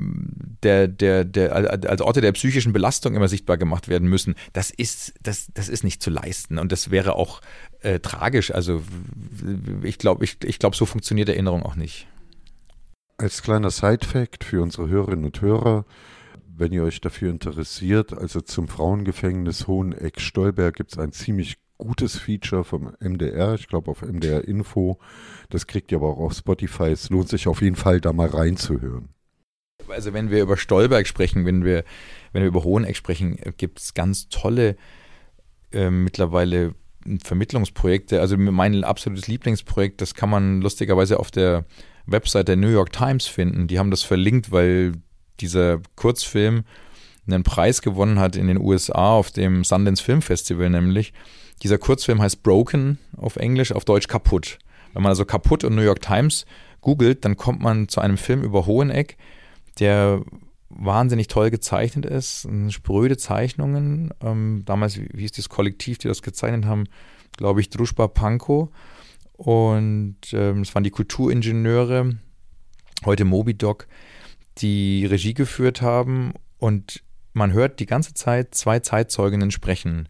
als Orte der psychischen Belastung immer sichtbar gemacht werden müssen. Das ist nicht zu leisten und das wäre auch tragisch. Also ich glaube, so funktioniert Erinnerung auch nicht. Als kleiner Side-Fact für unsere Hörerinnen und Hörer, wenn ihr euch dafür interessiert, also zum Frauengefängnis Hoheneck-Stolberg gibt es ein ziemlich gutes Feature vom MDR, ich glaube auf MDR Info. Das kriegt ihr aber auch auf Spotify. Es lohnt sich auf jeden Fall, da mal reinzuhören. Also wenn wir über Stolberg sprechen, wenn wir über Hoheneck sprechen, gibt es ganz tolle mittlerweile Vermittlungsprojekte. Also mein absolutes Lieblingsprojekt, das kann man lustigerweise auf der Website der New York Times finden. Die haben das verlinkt, weil dieser Kurzfilm einen Preis gewonnen hat in den USA auf dem Sundance Film Festival nämlich. Dieser Kurzfilm heißt Broken auf Englisch, auf Deutsch kaputt. Wenn man also kaputt und New York Times googelt, dann kommt man zu einem Film über Hoheneck, der wahnsinnig toll gezeichnet ist, spröde Zeichnungen. Damals, wie hieß das Kollektiv, die das gezeichnet haben, glaube ich, Družba Pankow. Und es waren die Kulturingenieure, heute Mobidoc, die Regie geführt haben. Und man hört die ganze Zeit zwei Zeitzeuginnen sprechen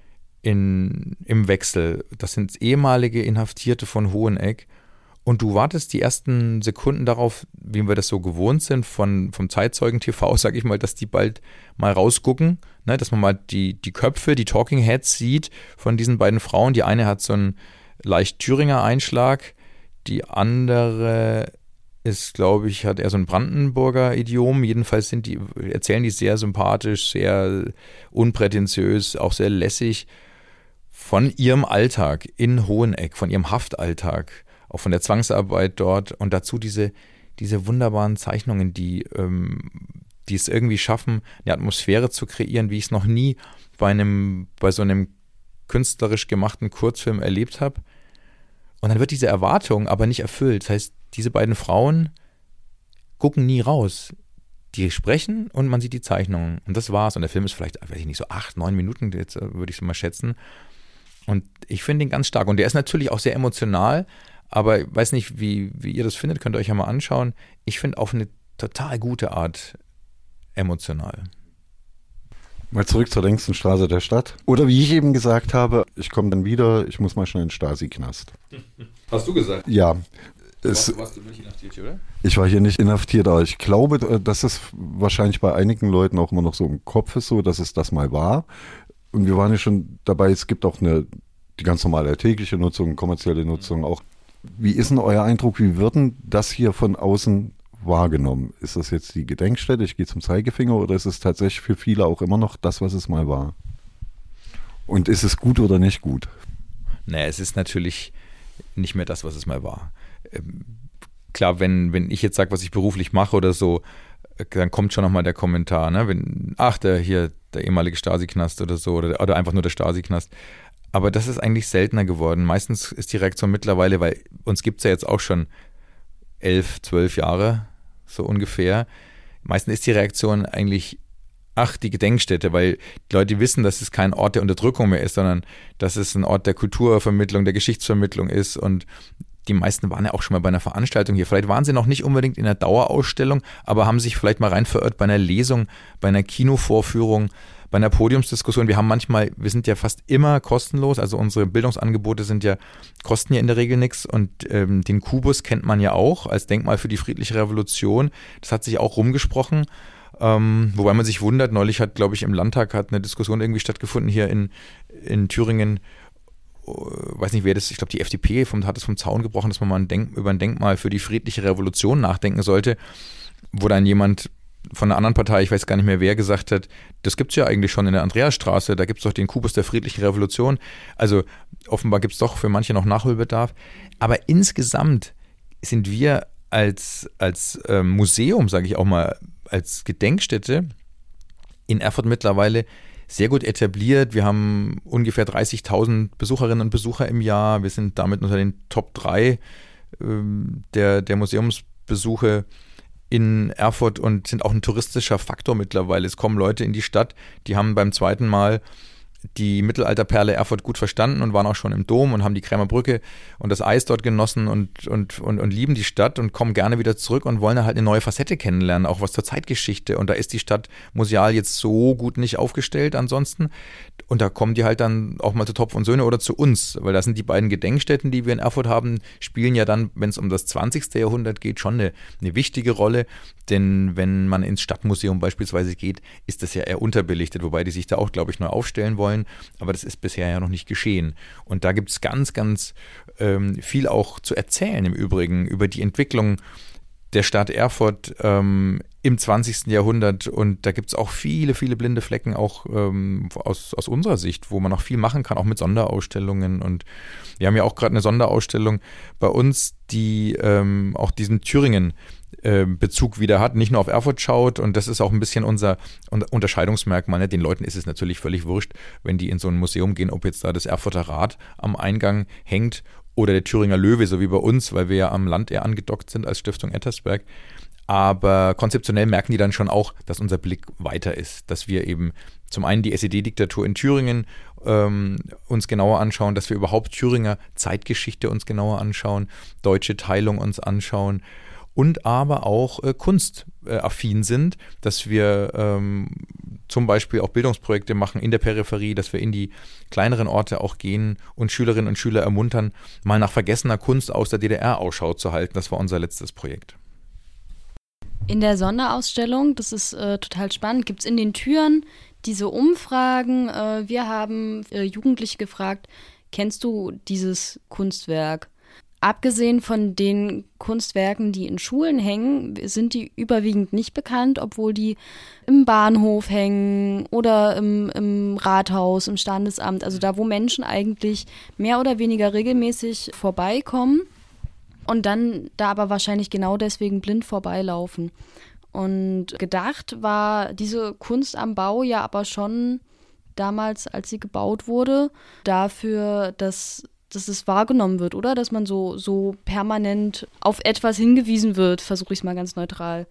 im Wechsel. Das sind ehemalige Inhaftierte von Hoheneck. Und du wartest die ersten Sekunden darauf, wie wir das so gewohnt sind, vom Zeitzeugen-TV, sag ich mal, dass die bald mal rausgucken, ne, dass man mal die Köpfe, die Talking Heads sieht von diesen beiden Frauen. Die eine hat so einen leicht Thüringer Einschlag, die andere ist, glaube ich, hat eher so ein Brandenburger Idiom. Jedenfalls erzählen die sehr sympathisch, sehr unprätentiös, auch sehr lässig von ihrem Alltag in Hoheneck, von ihrem Haftalltag, auch von der Zwangsarbeit dort und dazu diese wunderbaren Zeichnungen, die es irgendwie schaffen, eine Atmosphäre zu kreieren, wie ich es noch nie bei so einem künstlerisch gemachten Kurzfilm erlebt habe. Und dann wird diese Erwartung aber nicht erfüllt. Das heißt, diese beiden Frauen gucken nie raus. Die sprechen und man sieht die Zeichnungen. Und das war's. Und der Film ist vielleicht, weiß ich nicht, so 8-9 Minuten, jetzt würde ich es mal schätzen. Und ich finde ihn ganz stark. Und der ist natürlich auch sehr emotional, aber ich weiß nicht, wie ihr das findet, könnt ihr euch ja mal anschauen. Ich finde auf eine total gute Art emotional. Mal zurück zur längsten Straße der Stadt. Oder wie ich eben gesagt habe, ich komme dann wieder, ich muss mal schnell in den Stasi-Knast. Hast du gesagt? Ja. Warst du nicht inhaftiert hier, oder? Ich war hier nicht inhaftiert, aber ich glaube, dass es wahrscheinlich bei einigen Leuten auch immer noch so im Kopf ist, so, dass es das mal war. Und wir waren ja schon dabei, es gibt auch die ganz normale alltägliche Nutzung, kommerzielle Nutzung auch. Wie ist denn euer Eindruck, wie wird denn das hier von außen wahrgenommen? Ist das jetzt die Gedenkstätte, ich gehe zum Zeigefinger, oder ist es tatsächlich für viele auch immer noch das, was es mal war? Und ist es gut oder nicht gut? Naja, es ist natürlich nicht mehr das, was es mal war. Klar, wenn ich jetzt sage, was ich beruflich mache oder so, dann kommt schon nochmal der Kommentar, ne? Der ehemalige Stasi-Knast oder so, oder einfach nur der Stasi-Knast. Aber das ist eigentlich seltener geworden. Meistens ist die Reaktion mittlerweile, weil uns gibt es ja jetzt auch schon 11, 12 Jahre, so ungefähr. Meistens ist die Reaktion eigentlich, die Gedenkstätte, weil die Leute wissen, dass es kein Ort der Unterdrückung mehr ist, sondern dass es ein Ort der Kulturvermittlung, der Geschichtsvermittlung ist. Und die meisten waren ja auch schon mal bei einer Veranstaltung hier. Vielleicht waren sie noch nicht unbedingt in einer Dauerausstellung, aber haben sich vielleicht mal rein verirrt bei einer Lesung, bei einer Kinovorführung, bei einer Podiumsdiskussion. Wir sind ja fast immer kostenlos, also unsere Bildungsangebote kosten ja in der Regel nichts, und den Kubus kennt man ja auch als Denkmal für die friedliche Revolution. Das hat sich auch rumgesprochen, wobei man sich wundert, neulich hat, glaube ich, im Landtag eine Diskussion irgendwie stattgefunden hier in Thüringen. Weiß nicht, wer das, ich glaube, die FDP hat es vom Zaun gebrochen, dass man mal über ein Denkmal für die friedliche Revolution nachdenken sollte, wo dann jemand von einer anderen Partei, ich weiß gar nicht mehr wer, gesagt hat, das gibt es ja eigentlich schon in der Andreasstraße, da gibt es doch den Kubus der friedlichen Revolution. Also offenbar gibt es doch für manche noch Nachholbedarf. Aber insgesamt sind wir als Museum, sage ich auch mal, als Gedenkstätte in Erfurt mittlerweile sehr gut etabliert. Wir haben ungefähr 30.000 Besucherinnen und Besucher im Jahr. Wir sind damit unter den Top 3 der Museumsbesuche in Erfurt und sind auch ein touristischer Faktor mittlerweile. Es kommen Leute in die Stadt, die haben beim zweiten Mal die Mittelalterperle Erfurt gut verstanden und waren auch schon im Dom und haben die Krämerbrücke und das Eis dort genossen und lieben die Stadt und kommen gerne wieder zurück und wollen halt eine neue Facette kennenlernen, auch was zur Zeitgeschichte. Und da ist die Stadt museal jetzt so gut nicht aufgestellt ansonsten. Und da kommen die halt dann auch mal zu Topf und Söhne oder zu uns, weil das sind die beiden Gedenkstätten, die wir in Erfurt haben, spielen ja dann, wenn es um das 20. Jahrhundert geht, schon eine wichtige Rolle. Denn wenn man ins Stadtmuseum beispielsweise geht, ist das ja eher unterbelichtet, wobei die sich da auch, glaube ich, neu aufstellen wollen. Aber das ist bisher ja noch nicht geschehen. Und da gibt es ganz, ganz viel auch zu erzählen im Übrigen über die Entwicklung der Stadt Erfurt im 20. Jahrhundert. Und da gibt es auch viele, viele blinde Flecken, auch aus unserer Sicht, wo man noch viel machen kann, auch mit Sonderausstellungen. Und wir haben ja auch gerade eine Sonderausstellung bei uns, die auch diesen Thüringen Bezug wieder hat, nicht nur auf Erfurt schaut, und das ist auch ein bisschen unser Unterscheidungsmerkmal. Ne? Den Leuten ist es natürlich völlig wurscht, wenn die in so ein Museum gehen, ob jetzt da das Erfurter Rad am Eingang hängt oder der Thüringer Löwe, so wie bei uns, weil wir ja am Land eher angedockt sind als Stiftung Ettersberg. Aber konzeptionell merken die dann schon auch, dass unser Blick weiter ist, dass wir eben zum einen die SED-Diktatur in Thüringen uns genauer anschauen, dass wir überhaupt Thüringer Zeitgeschichte uns genauer anschauen, deutsche Teilung uns anschauen, und aber auch kunstaffin sind, dass wir zum Beispiel auch Bildungsprojekte machen in der Peripherie, dass wir in die kleineren Orte auch gehen und Schülerinnen und Schüler ermuntern, mal nach vergessener Kunst aus der DDR Ausschau zu halten. Das war unser letztes Projekt. In der Sonderausstellung, das ist total spannend, gibt es in den Türen diese Umfragen. Wir haben Jugendliche gefragt, kennst du dieses Kunstwerk? Abgesehen von den Kunstwerken, die in Schulen hängen, sind die überwiegend nicht bekannt, obwohl die im Bahnhof hängen oder im Rathaus, im Standesamt, also da, wo Menschen eigentlich mehr oder weniger regelmäßig vorbeikommen und dann da aber wahrscheinlich genau deswegen blind vorbeilaufen. Und gedacht war diese Kunst am Bau ja aber schon damals, als sie gebaut wurde, dafür, dass es wahrgenommen wird, oder? Dass man so permanent auf etwas hingewiesen wird, versuche ich es mal ganz neutral.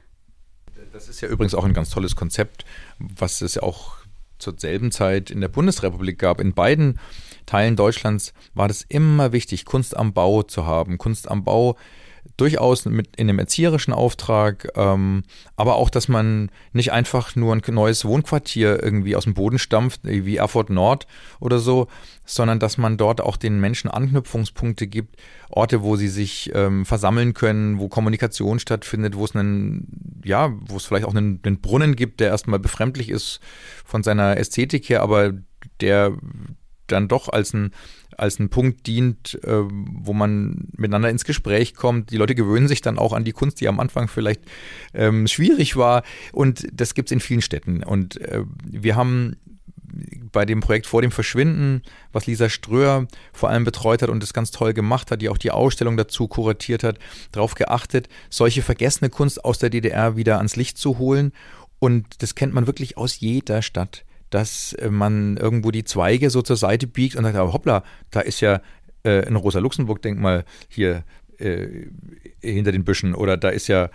Das ist ja übrigens auch ein ganz tolles Konzept, was es ja auch zur selben Zeit in der Bundesrepublik gab. In beiden Teilen Deutschlands war das immer wichtig, Kunst am Bau zu haben. Kunst am Bau durchaus in einem erzieherischen Auftrag, aber auch, dass man nicht einfach nur ein neues Wohnquartier irgendwie aus dem Boden stampft, wie Erfurt Nord oder so, sondern dass man dort auch den Menschen Anknüpfungspunkte gibt, Orte, wo sie sich versammeln können, wo Kommunikation stattfindet, wo es vielleicht auch einen Brunnen gibt, der erstmal befremdlich ist von seiner Ästhetik her, aber der dann doch als ein Punkt dient, wo man miteinander ins Gespräch kommt. Die Leute gewöhnen sich dann auch an die Kunst, die am Anfang vielleicht schwierig war. Und das gibt es in vielen Städten. Und wir haben bei dem Projekt Vor dem Verschwinden, was Lisa Ströer vor allem betreut hat und das ganz toll gemacht hat, die auch die Ausstellung dazu kuratiert hat, darauf geachtet, solche vergessene Kunst aus der DDR wieder ans Licht zu holen. Und das kennt man wirklich aus jeder Stadt, dass man irgendwo die Zweige so zur Seite biegt und sagt, aber hoppla, da ist ja ein Rosa-Luxemburg-Denkmal hier hinter den Büschen oder da ist ja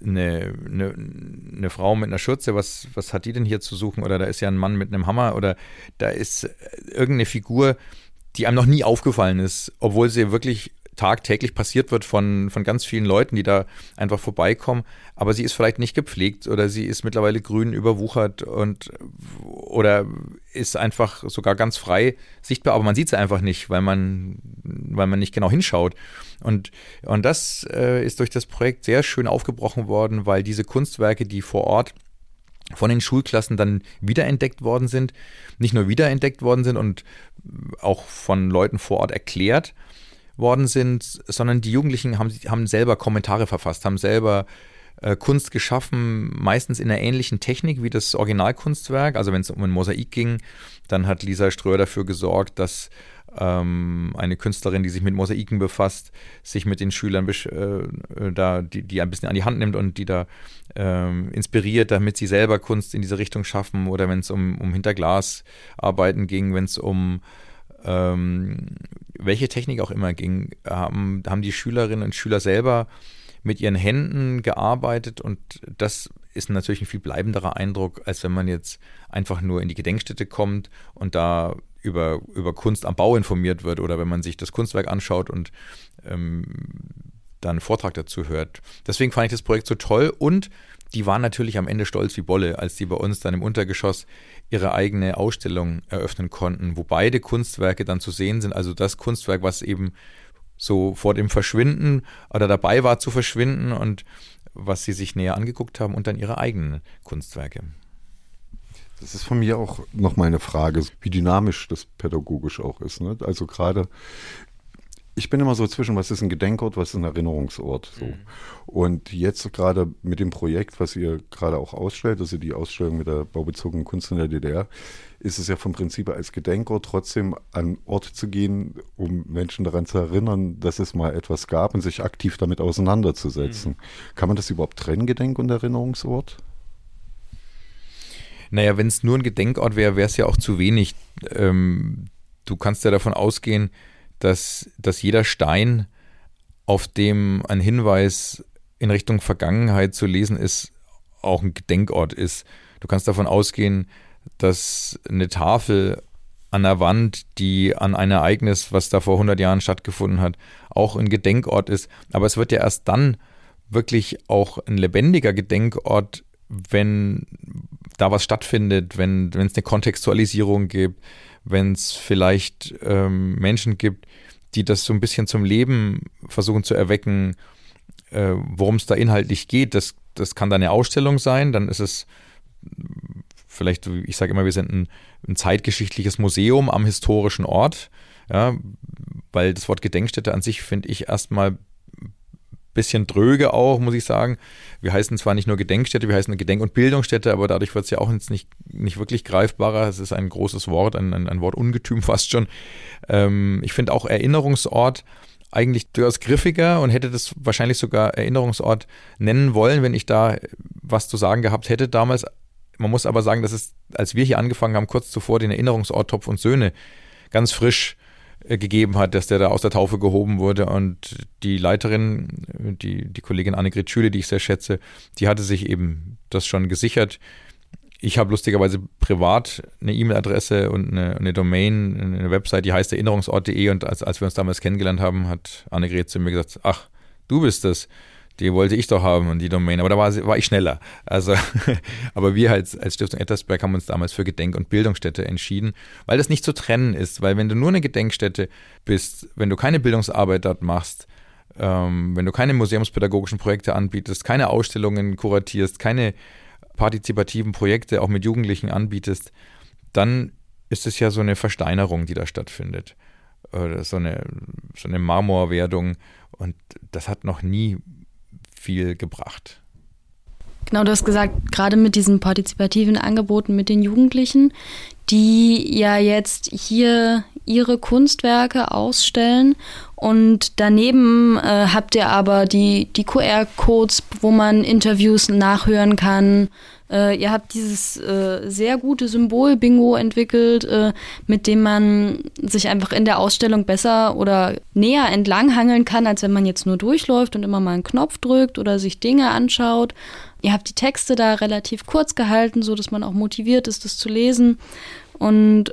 eine Frau mit einer Schürze, was hat die denn hier zu suchen? Oder da ist ja ein Mann mit einem Hammer oder da ist irgendeine Figur, die einem noch nie aufgefallen ist, obwohl sie wirklich tagtäglich passiert wird von ganz vielen Leuten, die da einfach vorbeikommen, aber sie ist vielleicht nicht gepflegt oder sie ist mittlerweile grün überwuchert oder ist einfach sogar ganz frei sichtbar, aber man sieht sie einfach nicht, weil man nicht genau hinschaut. Und das ist durch das Projekt sehr schön aufgebrochen worden, weil diese Kunstwerke, die vor Ort von den Schulklassen dann wiederentdeckt worden sind, nicht nur wiederentdeckt worden sind und auch von Leuten vor Ort erklärt worden sind, sondern die Jugendlichen haben selber Kommentare verfasst, haben selber Kunst geschaffen, meistens in einer ähnlichen Technik wie das Originalkunstwerk. Also wenn es um ein Mosaik ging, dann hat Lisa Ströer dafür gesorgt, dass eine Künstlerin, die sich mit Mosaiken befasst, sich mit den Schülern die ein bisschen an die Hand nimmt und die da inspiriert, damit sie selber Kunst in diese Richtung schaffen. Oder wenn es um Hinterglasarbeiten ging, wenn es um welche Technik auch immer ging, haben die Schülerinnen und Schüler selber mit ihren Händen gearbeitet und das ist natürlich ein viel bleibenderer Eindruck, als wenn man jetzt einfach nur in die Gedenkstätte kommt und da über Kunst am Bau informiert wird oder wenn man sich das Kunstwerk anschaut und dann einen Vortrag dazu hört. Deswegen fand ich das Projekt so toll und die waren natürlich am Ende stolz wie Bolle, als die bei uns dann im Untergeschoss ihre eigene Ausstellung eröffnen konnten, wo beide Kunstwerke dann zu sehen sind. Also das Kunstwerk, was eben so vor dem Verschwinden oder dabei war zu verschwinden und was sie sich näher angeguckt haben und dann ihre eigenen Kunstwerke. Das ist von mir auch noch mal eine Frage, wie dynamisch das pädagogisch auch ist. Ne? Also gerade, ich bin immer so zwischen, was ist ein Gedenkort, was ist ein Erinnerungsort. So. Und jetzt gerade mit dem Projekt, was ihr gerade auch ausstellt, also die Ausstellung mit der baubezogenen Kunst in der DDR, ist es ja vom Prinzip als Gedenkort trotzdem an Ort zu gehen, um Menschen daran zu erinnern, dass es mal etwas gab und sich aktiv damit auseinanderzusetzen. Kann man das überhaupt trennen, Gedenk- und Erinnerungsort? Naja, wenn es nur ein Gedenkort wäre, wäre es ja auch zu wenig. Du kannst ja davon ausgehen, dass jeder Stein, auf dem ein Hinweis in Richtung Vergangenheit zu lesen ist, auch ein Gedenkort ist. Du kannst davon ausgehen, dass eine Tafel an der Wand, die an ein Ereignis, was da vor 100 Jahren stattgefunden hat, auch ein Gedenkort ist. Aber es wird ja erst dann wirklich auch ein lebendiger Gedenkort, wenn da was stattfindet, wenn es eine Kontextualisierung gibt, wenn es vielleicht Menschen gibt, die das so ein bisschen zum Leben versuchen zu erwecken, worum es da inhaltlich geht. Das kann dann eine Ausstellung sein, dann ist es vielleicht, ich sage immer, wir sind ein zeitgeschichtliches Museum am historischen Ort, ja, weil das Wort Gedenkstätte an sich finde ich erstmal bisschen dröge auch, muss ich sagen. Wir heißen zwar nicht nur Gedenkstätte, wir heißen Gedenk- und Bildungsstätte, aber dadurch wird es ja auch jetzt nicht wirklich greifbarer. Es ist ein großes Wort, ein Wortungetüm fast schon. Ich finde auch Erinnerungsort eigentlich durchaus griffiger und hätte das wahrscheinlich sogar Erinnerungsort nennen wollen, wenn ich da was zu sagen gehabt hätte damals. Man muss aber sagen, dass es, als wir hier angefangen haben, kurz zuvor den Erinnerungsort Topf und Söhne ganz frisch gegeben hat, dass der da aus der Taufe gehoben wurde und die Leiterin, die Kollegin Annegret Schüle, die ich sehr schätze, die hatte sich eben das schon gesichert. Ich habe lustigerweise privat eine E-Mail-Adresse und eine Domain, eine Website, die heißt erinnerungsort.de und als wir uns damals kennengelernt haben, hat Annegret zu mir gesagt, ach, du bist das. Die wollte ich doch haben und die Domain, aber da war ich schneller. Also, aber wir als Stiftung Ettersberg haben uns damals für Gedenk- und Bildungsstätte entschieden, weil das nicht zu trennen ist, weil wenn du nur eine Gedenkstätte bist, wenn du keine Bildungsarbeit dort machst, wenn du keine museumspädagogischen Projekte anbietest, keine Ausstellungen kuratierst, keine partizipativen Projekte auch mit Jugendlichen anbietest, dann ist es ja so eine Versteinerung, die da stattfindet. Oder so eine Marmorwerdung und das hat noch nie viel gebracht. Genau, du hast gesagt, gerade mit diesen partizipativen Angeboten mit den Jugendlichen, die ja jetzt hier ihre Kunstwerke ausstellen und daneben habt ihr aber die QR-Codes, wo man Interviews nachhören kann. Ihr habt dieses sehr gute Symbol-Bingo entwickelt, mit dem man sich einfach in der Ausstellung besser oder näher entlanghangeln kann, als wenn man jetzt nur durchläuft und immer mal einen Knopf drückt oder sich Dinge anschaut. Ihr habt die Texte da relativ kurz gehalten, so dass man auch motiviert ist, das zu lesen. Und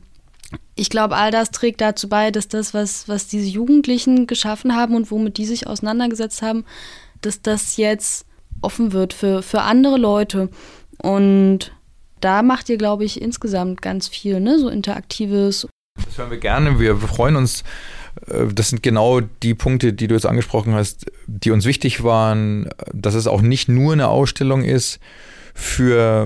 ich glaube, all das trägt dazu bei, dass das, was diese Jugendlichen geschaffen haben und womit die sich auseinandergesetzt haben, dass das jetzt offen wird für andere Leute. Und da macht ihr, glaube ich, insgesamt ganz viel, ne? So Interaktives. Das hören wir gerne. Wir freuen uns. Das sind genau die Punkte, die du jetzt angesprochen hast, die uns wichtig waren, dass es auch nicht nur eine Ausstellung ist für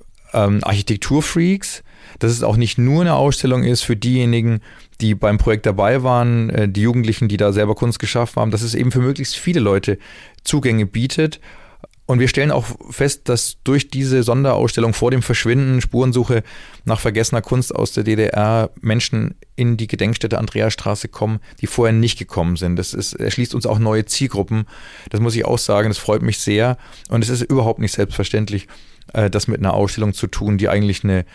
Architekturfreaks, dass es auch nicht nur eine Ausstellung ist für diejenigen, die beim Projekt dabei waren, die Jugendlichen, die da selber Kunst geschaffen haben, dass es eben für möglichst viele Leute Zugänge bietet. Und wir stellen auch fest, dass durch diese Sonderausstellung vor dem Verschwinden, Spurensuche nach vergessener Kunst aus der DDR, Menschen in die Gedenkstätte Andreasstraße kommen, die vorher nicht gekommen sind. Das erschließt uns auch neue Zielgruppen. Das muss ich auch sagen, das freut mich sehr. Und es ist überhaupt nicht selbstverständlich, das mit einer Ausstellung zu tun, die eigentlich eine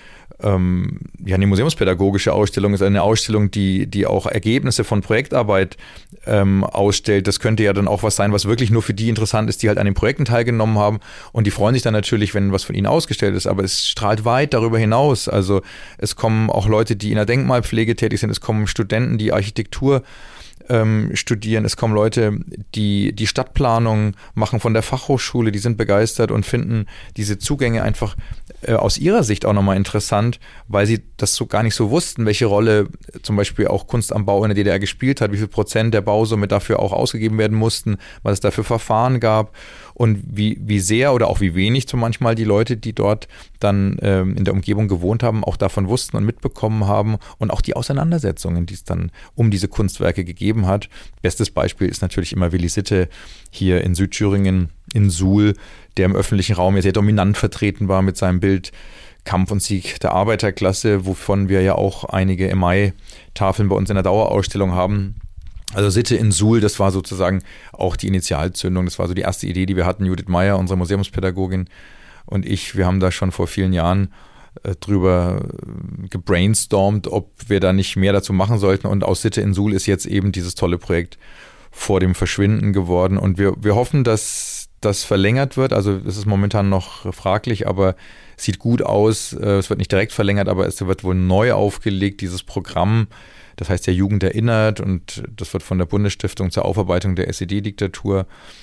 museumspädagogische Ausstellung ist, eine Ausstellung, die auch Ergebnisse von Projektarbeit ausstellt. Das könnte ja dann auch was sein, was wirklich nur für die interessant ist, die halt an den Projekten teilgenommen haben. Und die freuen sich dann natürlich, wenn was von ihnen ausgestellt ist. Aber es strahlt weit darüber hinaus. Also es kommen auch Leute, die in der Denkmalpflege tätig sind. Es kommen Studenten, die Architektur studieren. Es kommen Leute, die Stadtplanung machen von der Fachhochschule, die sind begeistert und finden diese Zugänge einfach aus ihrer Sicht auch nochmal interessant, weil sie das so gar nicht so wussten, welche Rolle zum Beispiel auch Kunst am Bau in der DDR gespielt hat, wie viel Prozent der Bausumme dafür auch ausgegeben werden mussten, was es dafür Verfahren gab und wie sehr oder auch wie wenig so manchmal die Leute, die dort dann in der Umgebung gewohnt haben, auch davon wussten und mitbekommen haben und auch die Auseinandersetzungen, die es dann um diese Kunstwerke gegeben hat. Bestes Beispiel ist natürlich immer Willi Sitte hier in Südthüringen, in Suhl, der im öffentlichen Raum ja sehr dominant vertreten war mit seinem Bild Kampf und Sieg der Arbeiterklasse, wovon wir ja auch einige Mai-Tafeln bei uns in der Dauerausstellung haben. Also Sitte in Suhl, das war sozusagen auch die Initialzündung, das war so die erste Idee, die wir hatten. Judith Meyer, unsere Museumspädagogin, und ich, wir haben da schon vor vielen Jahren drüber gebrainstormt, ob wir da nicht mehr dazu machen sollten, und aus Sitte in Suhl ist jetzt eben dieses tolle Projekt vor dem Verschwinden geworden, und wir hoffen, dass das verlängert wird. Also es ist momentan noch fraglich, aber es sieht gut aus. Es wird nicht direkt verlängert, aber es wird wohl neu aufgelegt, dieses Programm. Das heißt ja Jugend erinnert, und das wird von der Bundesstiftung zur Aufarbeitung der SED-Diktatur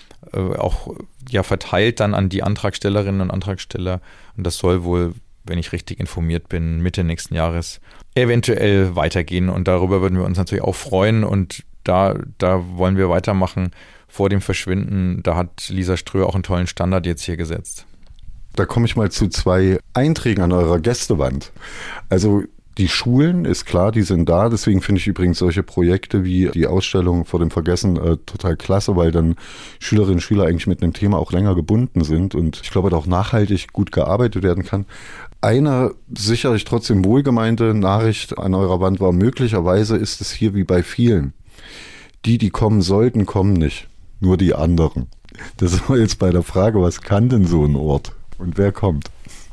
auch ja verteilt dann an die Antragstellerinnen und Antragsteller. Und das soll wohl, wenn ich richtig informiert bin, Mitte nächsten Jahres eventuell weitergehen. Und darüber würden wir uns natürlich auch freuen. Und da wollen wir weitermachen vor dem Verschwinden. Da hat Lisa Ströer auch einen tollen Standard jetzt hier gesetzt. Da komme ich mal zu 2 Einträgen an eurer Gästewand. Also die Schulen, ist klar, die sind da. Deswegen finde ich übrigens solche Projekte wie die Ausstellung vor dem Vergessen total klasse, weil dann Schülerinnen und Schüler eigentlich mit einem Thema auch länger gebunden sind und ich glaube, da auch nachhaltig gut gearbeitet werden kann. Eine sicherlich trotzdem wohlgemeinte Nachricht an eurer Wand war, möglicherweise ist es hier wie bei vielen. Die kommen sollten, kommen nicht. Nur die anderen. Das war jetzt bei der Frage, was kann denn so ein Ort und wer kommt?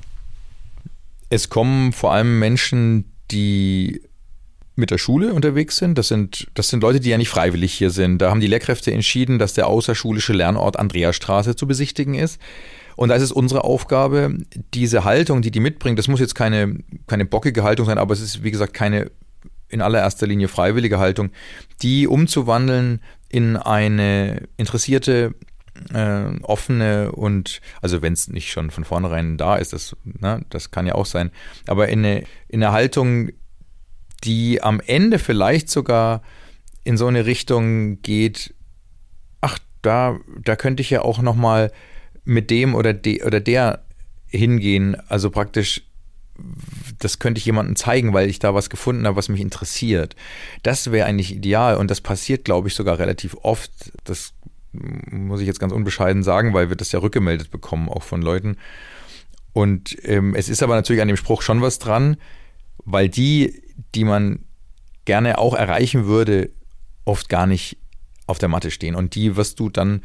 Es kommen vor allem Menschen, die mit der Schule unterwegs sind. Das sind Leute, die ja nicht freiwillig hier sind. Da haben die Lehrkräfte entschieden, dass der außerschulische Lernort Andreasstraße zu besichtigen ist. Und da ist es unsere Aufgabe, diese Haltung, die mitbringen, das muss jetzt keine bockige Haltung sein, aber es ist, wie gesagt, keine in allererster Linie freiwillige Haltung, die umzuwandeln in eine interessierte, offene und, also wenn es nicht schon von vornherein da ist, das kann ja auch sein, aber in eine Haltung, die am Ende vielleicht sogar in so eine Richtung geht, ach, da könnte ich ja auch nochmal mit dem oder der hingehen, also praktisch, das könnte ich jemandem zeigen, weil ich da was gefunden habe, was mich interessiert. Das wäre eigentlich ideal und das passiert, glaube ich, sogar relativ oft. Das muss ich jetzt ganz unbescheiden sagen, weil wir das ja rückgemeldet bekommen, auch von Leuten. Und es ist aber natürlich an dem Spruch schon was dran, weil die man gerne auch erreichen würde, oft gar nicht auf der Matte stehen. Und die wirst du dann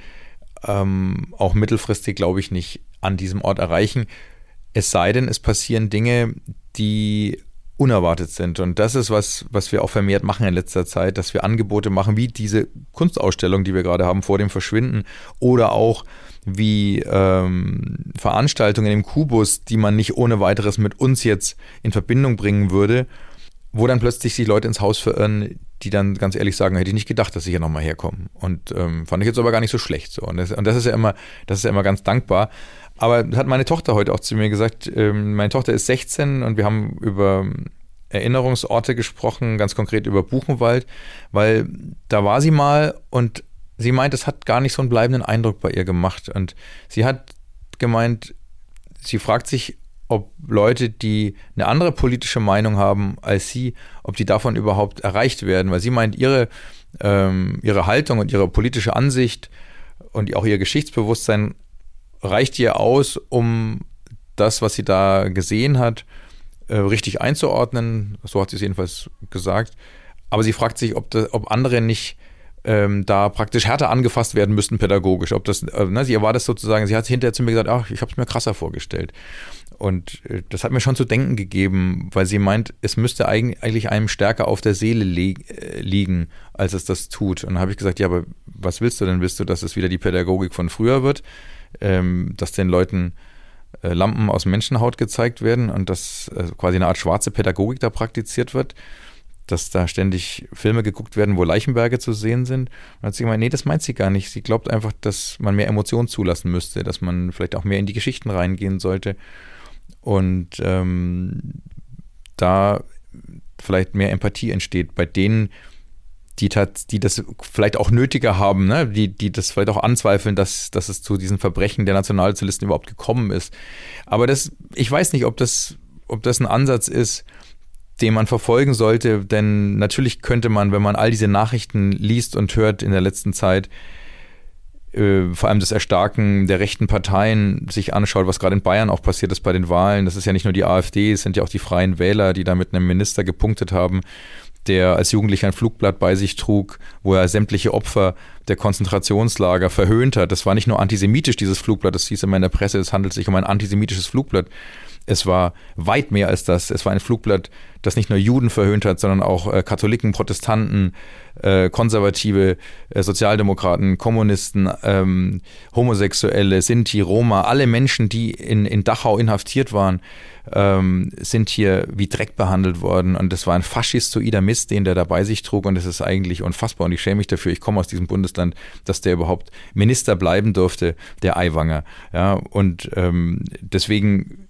auch mittelfristig, glaube ich, nicht an diesem Ort erreichen. Es sei denn, es passieren Dinge, die unerwartet sind. Und das ist was wir auch vermehrt machen in letzter Zeit, dass wir Angebote machen, wie diese Kunstausstellung, die wir gerade haben, vor dem Verschwinden, oder auch wie Veranstaltungen im Kubus, die man nicht ohne weiteres mit uns jetzt in Verbindung bringen würde, wo dann plötzlich sich Leute ins Haus verirren, die dann ganz ehrlich sagen, hätte ich nicht gedacht, dass sie hier nochmal herkommen. Und fand ich jetzt aber gar nicht so schlecht. So. Und das ist ja immer ganz dankbar. Aber das hat meine Tochter heute auch zu mir gesagt. Meine Tochter ist 16 und wir haben über Erinnerungsorte gesprochen, ganz konkret über Buchenwald, weil da war sie mal und sie meint, es hat gar nicht so einen bleibenden Eindruck bei ihr gemacht. Und sie hat gemeint, sie fragt sich, ob Leute, die eine andere politische Meinung haben als sie, ob die davon überhaupt erreicht werden. Weil sie meint, ihre Haltung und ihre politische Ansicht und auch ihr Geschichtsbewusstsein reicht ihr aus, um das, was sie da gesehen hat, richtig einzuordnen. So hat sie es jedenfalls gesagt. Aber sie fragt sich, ob andere nicht da praktisch härter angefasst werden müssten pädagogisch. Ob das, sie war das sozusagen, sie hat hinterher zu mir gesagt, ach, ich habe es mir krasser vorgestellt. Und das hat mir schon zu denken gegeben, weil sie meint, es müsste eigentlich einem stärker auf der Seele liegen, als es das tut. Und dann habe ich gesagt, ja, aber was willst du denn? Willst du, dass es wieder die Pädagogik von früher wird? Dass den Leuten Lampen aus Menschenhaut gezeigt werden und dass quasi eine Art schwarze Pädagogik da praktiziert wird, dass da ständig Filme geguckt werden, wo Leichenberge zu sehen sind. Und dann hat sie gemeint, nee, das meint sie gar nicht. Sie glaubt einfach, dass man mehr Emotionen zulassen müsste, dass man vielleicht auch mehr in die Geschichten reingehen sollte und da vielleicht mehr Empathie entsteht bei denen, die das vielleicht auch nötiger haben, ne? die das vielleicht auch anzweifeln, dass es zu diesen Verbrechen der Nationalsozialisten überhaupt gekommen ist. Aber ich weiß nicht, ob das ein Ansatz ist, den man verfolgen sollte, denn natürlich könnte man, wenn man all diese Nachrichten liest und hört in der letzten Zeit, vor allem das Erstarken der rechten Parteien sich anschaut, was gerade in Bayern auch passiert ist bei den Wahlen. Das ist ja nicht nur die AfD, es sind ja auch die Freien Wähler, die da mit einem Minister gepunktet haben, der als Jugendlicher ein Flugblatt bei sich trug, wo er sämtliche Opfer der Konzentrationslager verhöhnt hat. Das war nicht nur antisemitisch, dieses Flugblatt, das hieß immer in der Presse, es handelt sich um ein antisemitisches Flugblatt. Es war weit mehr als das. Es war ein Flugblatt, das nicht nur Juden verhöhnt hat, sondern auch Katholiken, Protestanten, Konservative, Sozialdemokraten, Kommunisten, Homosexuelle, Sinti, Roma, alle Menschen, die in Dachau inhaftiert waren, sind hier wie Dreck behandelt worden. Und das war ein faschistoider Mist, den der da bei sich trug. Und das ist eigentlich unfassbar. Und ich schäme mich dafür, ich komme aus diesem Bundesland, dass der überhaupt Minister bleiben durfte, der Aiwanger. Ja, und deswegen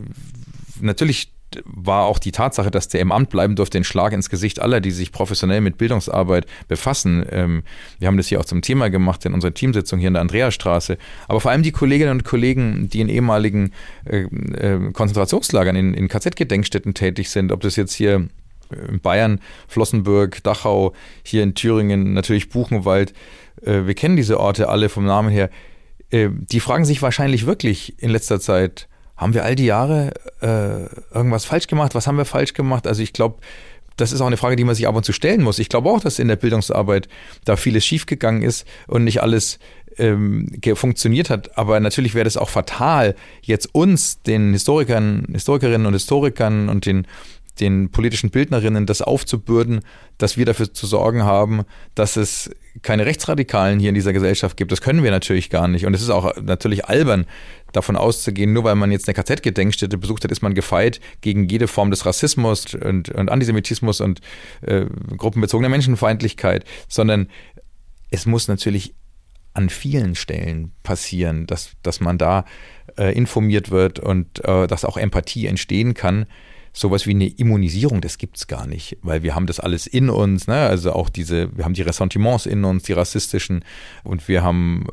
natürlich war auch die Tatsache, dass der im Amt bleiben durfte, ein Schlag ins Gesicht aller, die sich professionell mit Bildungsarbeit befassen. Wir haben das hier auch zum Thema gemacht in unserer Teamsitzung hier in der Andreasstraße. Aber vor allem die Kolleginnen und Kollegen, die in ehemaligen Konzentrationslagern, in KZ-Gedenkstätten tätig sind, ob das jetzt hier in Bayern, Flossenbürg, Dachau, hier in Thüringen, natürlich Buchenwald. Wir kennen diese Orte alle vom Namen her. Die fragen sich wahrscheinlich wirklich in letzter Zeit, haben wir all die Jahre irgendwas falsch gemacht? Was haben wir falsch gemacht? Also ich glaube, das ist auch eine Frage, die man sich ab und zu stellen muss. Ich glaube auch, dass in der Bildungsarbeit da vieles schiefgegangen ist und nicht alles funktioniert hat. Aber natürlich wäre das auch fatal, jetzt uns, den Historikerinnen und Historikern und den politischen Bildnerinnen das aufzubürden, dass wir dafür zu sorgen haben, dass es keine Rechtsradikalen hier in dieser Gesellschaft gibt. Das können wir natürlich gar nicht. Und es ist auch natürlich albern, davon auszugehen, nur weil man jetzt eine KZ-Gedenkstätte besucht hat, ist man gefeit gegen jede Form des Rassismus und Antisemitismus und gruppenbezogener Menschenfeindlichkeit, sondern es muss natürlich an vielen Stellen passieren, dass man da informiert wird und dass auch Empathie entstehen kann. Sowas wie eine Immunisierung, das gibt's gar nicht, weil wir haben das alles in uns, ne? Also auch wir haben die Ressentiments in uns, die rassistischen, und wir haben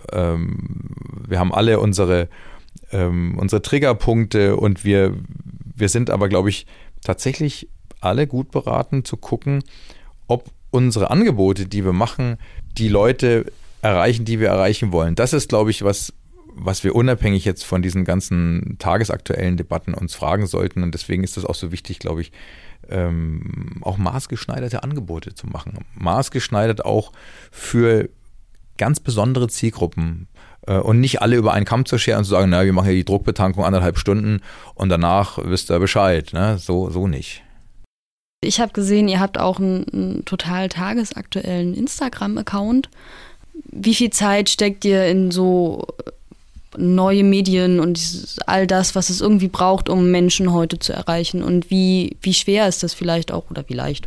alle unsere Triggerpunkte, und wir sind aber, glaube ich, tatsächlich alle gut beraten zu gucken, ob unsere Angebote, die wir machen, die Leute erreichen, die wir erreichen wollen. Das ist, glaube ich, was wir unabhängig jetzt von diesen ganzen tagesaktuellen Debatten uns fragen sollten. Und deswegen ist es auch so wichtig, glaube ich, auch maßgeschneiderte Angebote zu machen. Maßgeschneidert auch für ganz besondere Zielgruppen. Und nicht alle über einen Kamm zu scheren und zu sagen, na, wir machen ja die Druckbetankung 1,5 Stunden und danach wisst ihr Bescheid. Ne? So nicht. Ich habe gesehen, ihr habt auch einen total tagesaktuellen Instagram-Account. Wie viel Zeit steckt ihr in so neue Medien und all das, was es irgendwie braucht, um Menschen heute zu erreichen? Und wie schwer ist das vielleicht auch oder wie leicht?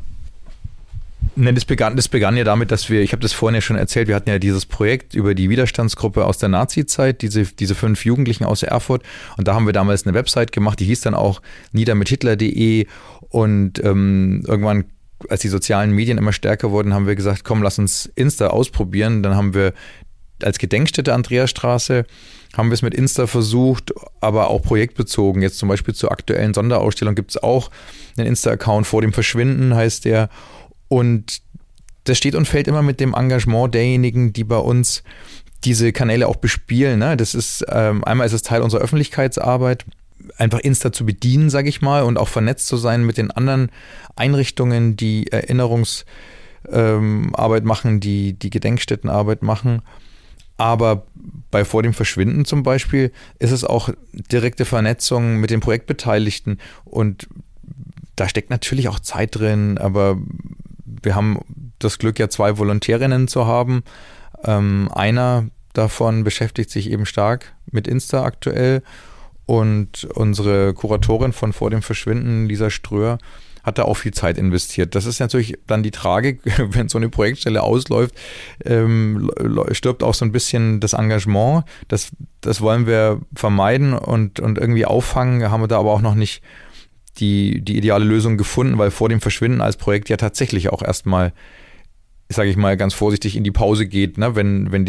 Ne, das begann ja damit, dass ich habe das vorhin ja schon erzählt, wir hatten ja dieses Projekt über die Widerstandsgruppe aus der Nazi-Zeit, diese 5 Jugendlichen aus Erfurt, und da haben wir damals eine Website gemacht, die hieß dann auch niedermithitler.de, und irgendwann, als die sozialen Medien immer stärker wurden, haben wir gesagt, komm, lass uns Insta ausprobieren. Dann haben wir als Gedenkstätte Andreasstraße, haben wir es mit Insta versucht, aber auch projektbezogen. Jetzt zum Beispiel zur aktuellen Sonderausstellung gibt es auch einen Insta-Account, vor dem Verschwinden heißt der. Und das steht und fällt immer mit dem Engagement derjenigen, die bei uns diese Kanäle auch bespielen. Ne? Das ist, einmal ist es Teil unserer Öffentlichkeitsarbeit, einfach Insta zu bedienen, sage ich mal, und auch vernetzt zu sein mit den anderen Einrichtungen, die Erinnerungsarbeit machen, die Gedenkstättenarbeit machen. Aber bei Vor dem Verschwinden zum Beispiel ist es auch direkte Vernetzung mit den Projektbeteiligten, und da steckt natürlich auch Zeit drin, aber wir haben das Glück, ja 2 Volontärinnen zu haben. Einer davon beschäftigt sich eben stark mit Insta aktuell, und unsere Kuratorin von Vor dem Verschwinden, Lisa Ströer, hat da auch viel Zeit investiert. Das ist natürlich dann die Tragik, wenn so eine Projektstelle ausläuft, stirbt auch so ein bisschen das Engagement. Das wollen wir vermeiden und irgendwie auffangen, haben wir da aber auch noch nicht die ideale Lösung gefunden, weil Vor dem Verschwinden als Projekt ja tatsächlich auch erstmal, sage ich mal ganz vorsichtig, in die Pause geht, ne? wenn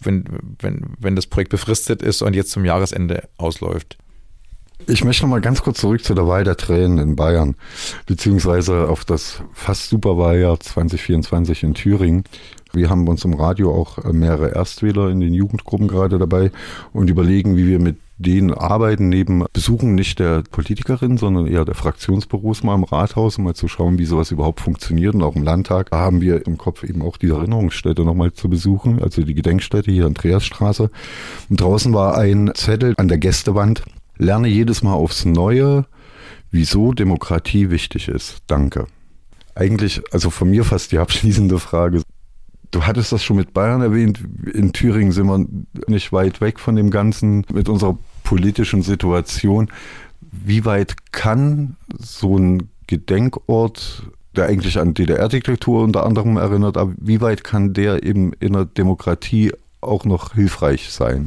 das Projekt befristet ist und jetzt zum Jahresende ausläuft. Ich möchte noch mal ganz kurz zurück zu der Wahl der Tränen in Bayern, beziehungsweise auf das fast Superwahljahr 2024 in Thüringen. Wir haben uns im Radio auch mehrere Erstwähler in den Jugendgruppen gerade dabei und überlegen, wie wir mit denen arbeiten, neben Besuchen nicht der Politikerin, sondern eher der Fraktionsbüros mal im Rathaus, um mal zu schauen, wie sowas überhaupt funktioniert, und auch im Landtag. Da haben wir im Kopf eben auch die Erinnerungsstätte nochmal zu besuchen, also die Gedenkstätte hier Andreasstraße. Und draußen war ein Zettel an der Gästewand: Lerne jedes Mal aufs Neue, wieso Demokratie wichtig ist. Danke. Eigentlich, also von mir fast die abschließende Frage. Du hattest das schon mit Bayern erwähnt. In Thüringen sind wir nicht weit weg von dem Ganzen mit unserer politischen Situation. Wie weit kann so ein Gedenkort, der eigentlich an DDR-Diktatur unter anderem erinnert, aber wie weit kann der eben in der Demokratie auch noch hilfreich sein?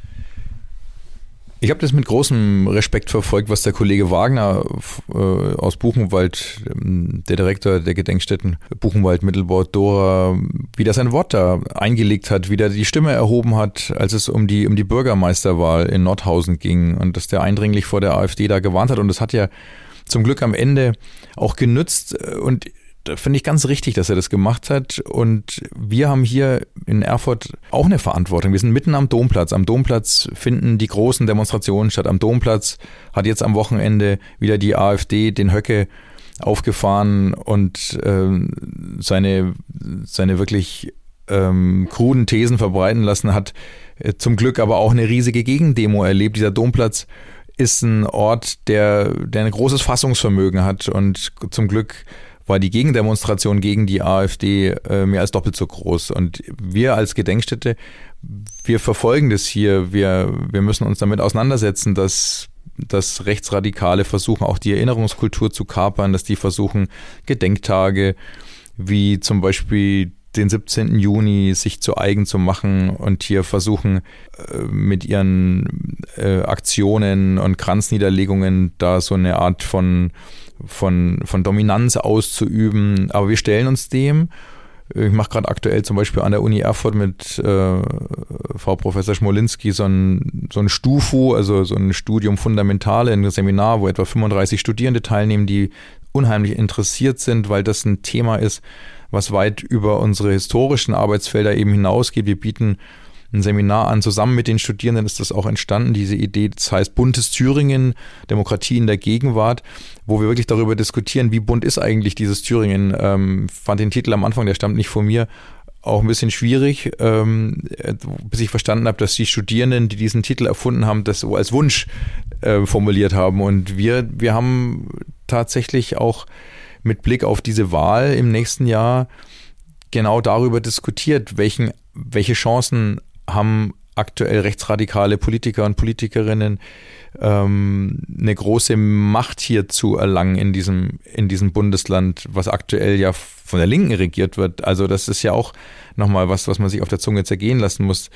Ich habe das mit großem Respekt verfolgt, was der Kollege Wagner aus Buchenwald, der Direktor der Gedenkstätten Buchenwald, Mittelbord, Dora, wie der sein Wort da eingelegt hat, wie der die Stimme erhoben hat, als es um die Bürgermeisterwahl in Nordhausen ging, und dass der eindringlich vor der AfD da gewarnt hat, und das hat ja zum Glück am Ende auch genützt, und da finde ich ganz richtig, dass er das gemacht hat. Und wir haben hier in Erfurt auch eine Verantwortung. Wir sind mitten am Domplatz. Am Domplatz finden die großen Demonstrationen statt. Am Domplatz hat jetzt am Wochenende wieder die AfD den Höcke aufgefahren und seine wirklich kruden Thesen verbreiten lassen, hat zum Glück aber auch eine riesige Gegendemo erlebt. Dieser Domplatz ist ein Ort, der ein großes Fassungsvermögen hat, und zum Glück war die Gegendemonstration gegen die AfD mehr als doppelt so groß. Und wir als Gedenkstätte, wir verfolgen das hier. Wir müssen uns damit auseinandersetzen, dass Rechtsradikale versuchen, auch die Erinnerungskultur zu kapern, dass die versuchen, Gedenktage wie zum Beispiel den 17. Juni sich zu eigen zu machen und hier versuchen, mit ihren Aktionen und Kranzniederlegungen da so eine Art von Dominanz auszuüben. Aber wir stellen uns dem. Ich mache gerade aktuell zum Beispiel an der Uni Erfurt mit Frau Professor Schmolinski so ein STUFU, also so ein Studium Fundamentale, ein Seminar, wo etwa 35 Studierende teilnehmen, die unheimlich interessiert sind, weil das ein Thema ist, was weit über unsere historischen Arbeitsfelder eben hinausgeht. Wir bieten ein Seminar an. Zusammen mit den Studierenden ist das auch entstanden, diese Idee, das heißt Buntes Thüringen, Demokratie in der Gegenwart, wo wir wirklich darüber diskutieren, wie bunt ist eigentlich dieses Thüringen. Fand den Titel am Anfang, der stammt nicht von mir, auch ein bisschen schwierig, bis ich verstanden habe, dass die Studierenden, die diesen Titel erfunden haben, das so als Wunsch formuliert haben. Und wir haben tatsächlich auch mit Blick auf diese Wahl im nächsten Jahr genau darüber diskutiert, welche Chancen haben aktuell rechtsradikale Politiker und Politikerinnen, eine große Macht hier zu erlangen in diesem Bundesland, was aktuell ja von der Linken regiert wird. Also das ist ja auch nochmal was man sich auf der Zunge zergehen lassen muss,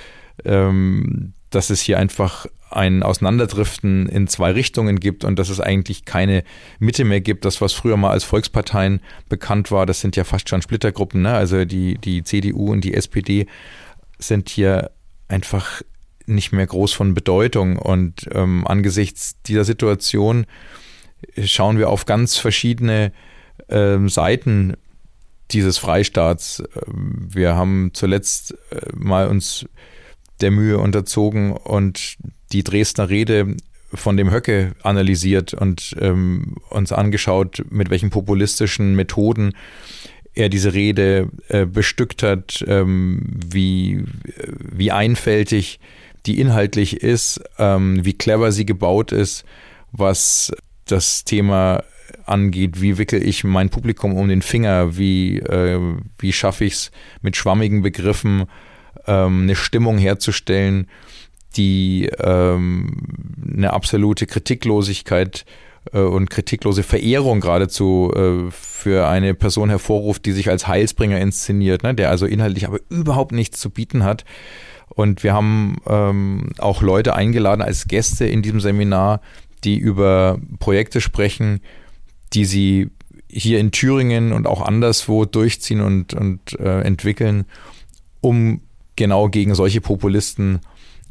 dass es hier einfach ein Auseinanderdriften in zwei Richtungen gibt und dass es eigentlich keine Mitte mehr gibt. Das, was früher mal als Volksparteien bekannt war, das sind ja fast schon Splittergruppen, ne? Also die CDU und die SPD sind hier einfach nicht mehr groß von Bedeutung. Und angesichts dieser Situation schauen wir auf ganz verschiedene Seiten dieses Freistaats. Wir haben zuletzt mal uns der Mühe unterzogen und die Dresdner Rede von dem Höcke analysiert und uns angeschaut, mit welchen populistischen Methoden er diese Rede bestückt hat, wie einfältig die inhaltlich ist, wie clever sie gebaut ist, was das Thema angeht, wie wickel ich mein Publikum um den Finger, wie schaffe ich es mit schwammigen Begriffen eine Stimmung herzustellen, die eine absolute Kritiklosigkeit und kritiklose Verehrung geradezu für eine Person hervorruft, die sich als Heilsbringer inszeniert, ne, der also inhaltlich aber überhaupt nichts zu bieten hat. Und wir haben auch Leute eingeladen als Gäste in diesem Seminar, die über Projekte sprechen, die sie hier in Thüringen und auch anderswo durchziehen und entwickeln, um genau gegen solchen Populisten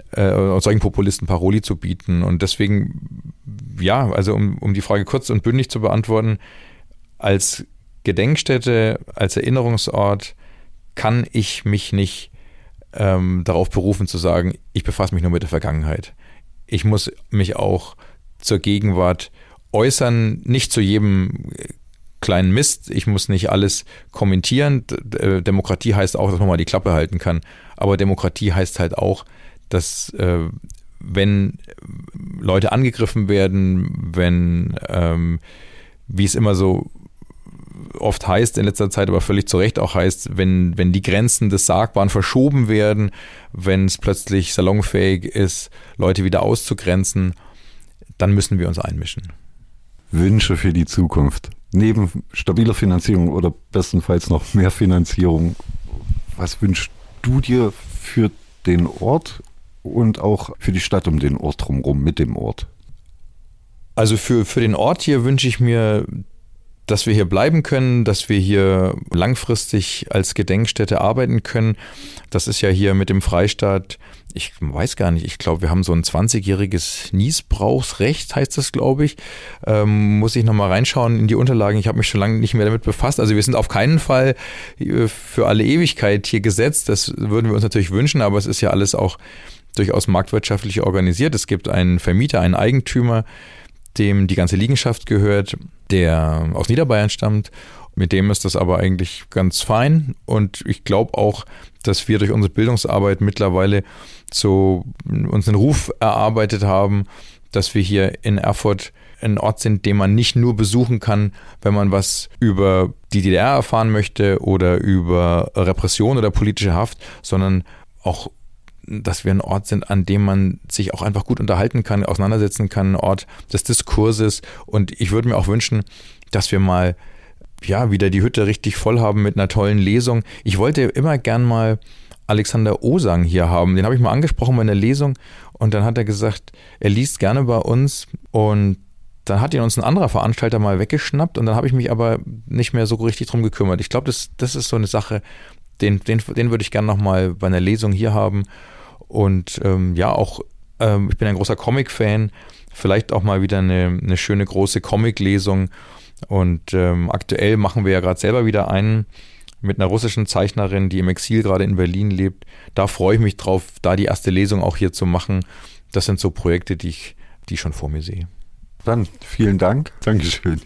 Paroli zu bieten. Und deswegen, ja, also um die Frage kurz und bündig zu beantworten, als Gedenkstätte, als Erinnerungsort kann ich mich nicht darauf berufen zu sagen, ich befasse mich nur mit der Vergangenheit. Ich muss mich auch zur Gegenwart äußern, nicht zu jedem kleinen Mist. Ich muss nicht alles kommentieren. Demokratie heißt auch, dass man mal die Klappe halten kann. Aber Demokratie heißt halt auch, dass wenn Leute angegriffen werden, wenn, wie es immer so oft heißt in letzter Zeit, aber völlig zu Recht auch heißt, wenn die Grenzen des Sagbaren verschoben werden, wenn es plötzlich salonfähig ist, Leute wieder auszugrenzen, dann müssen wir uns einmischen. Wünsche für die Zukunft. Neben stabiler Finanzierung oder bestenfalls noch mehr Finanzierung, was wünschst du dir für den Ort und auch für die Stadt um den Ort drumherum, mit dem Ort? Also für den Ort hier wünsche ich mir, dass wir hier bleiben können, dass wir hier langfristig als Gedenkstätte arbeiten können. Das ist ja hier mit dem Freistaat, ich weiß gar nicht, ich glaube, wir haben so ein 20-jähriges Niesbrauchsrecht, heißt das, glaube ich. Muss ich nochmal reinschauen in die Unterlagen. Ich habe mich schon lange nicht mehr damit befasst. Also wir sind auf keinen Fall für alle Ewigkeit hier gesetzt. Das würden wir uns natürlich wünschen, aber es ist ja alles auch durchaus marktwirtschaftlich organisiert. Es gibt einen Vermieter, einen Eigentümer, dem die ganze Liegenschaft gehört, der aus Niederbayern stammt. Mit dem ist das aber eigentlich ganz fein. Und ich glaube auch, dass wir durch unsere Bildungsarbeit mittlerweile so uns einen Ruf erarbeitet haben, dass wir hier in Erfurt ein Ort sind, den man nicht nur besuchen kann, wenn man was über die DDR erfahren möchte oder über Repression oder politische Haft, sondern auch, dass wir ein Ort sind, an dem man sich auch einfach gut unterhalten kann, auseinandersetzen kann, ein Ort des Diskurses. Und ich würde mir auch wünschen, dass wir mal wieder die Hütte richtig voll haben mit einer tollen Lesung. Ich wollte immer gern mal Alexander Osang hier haben. Den habe ich mal angesprochen bei einer Lesung und dann hat er gesagt, er liest gerne bei uns und dann hat ihn uns ein anderer Veranstalter mal weggeschnappt und dann habe ich mich aber nicht mehr so richtig drum gekümmert. Ich glaube, das ist so eine Sache, den würde ich gerne nochmal bei einer Lesung hier haben. Und ich bin ein großer Comic-Fan, vielleicht auch mal wieder eine schöne große Comic-Lesung. Und aktuell machen wir ja gerade selber wieder einen mit einer russischen Zeichnerin, die im Exil gerade in Berlin lebt. Da freue ich mich drauf, da die erste Lesung auch hier zu machen. Das sind so Projekte, die ich schon vor mir sehe. Dann vielen Dank. Dankeschön.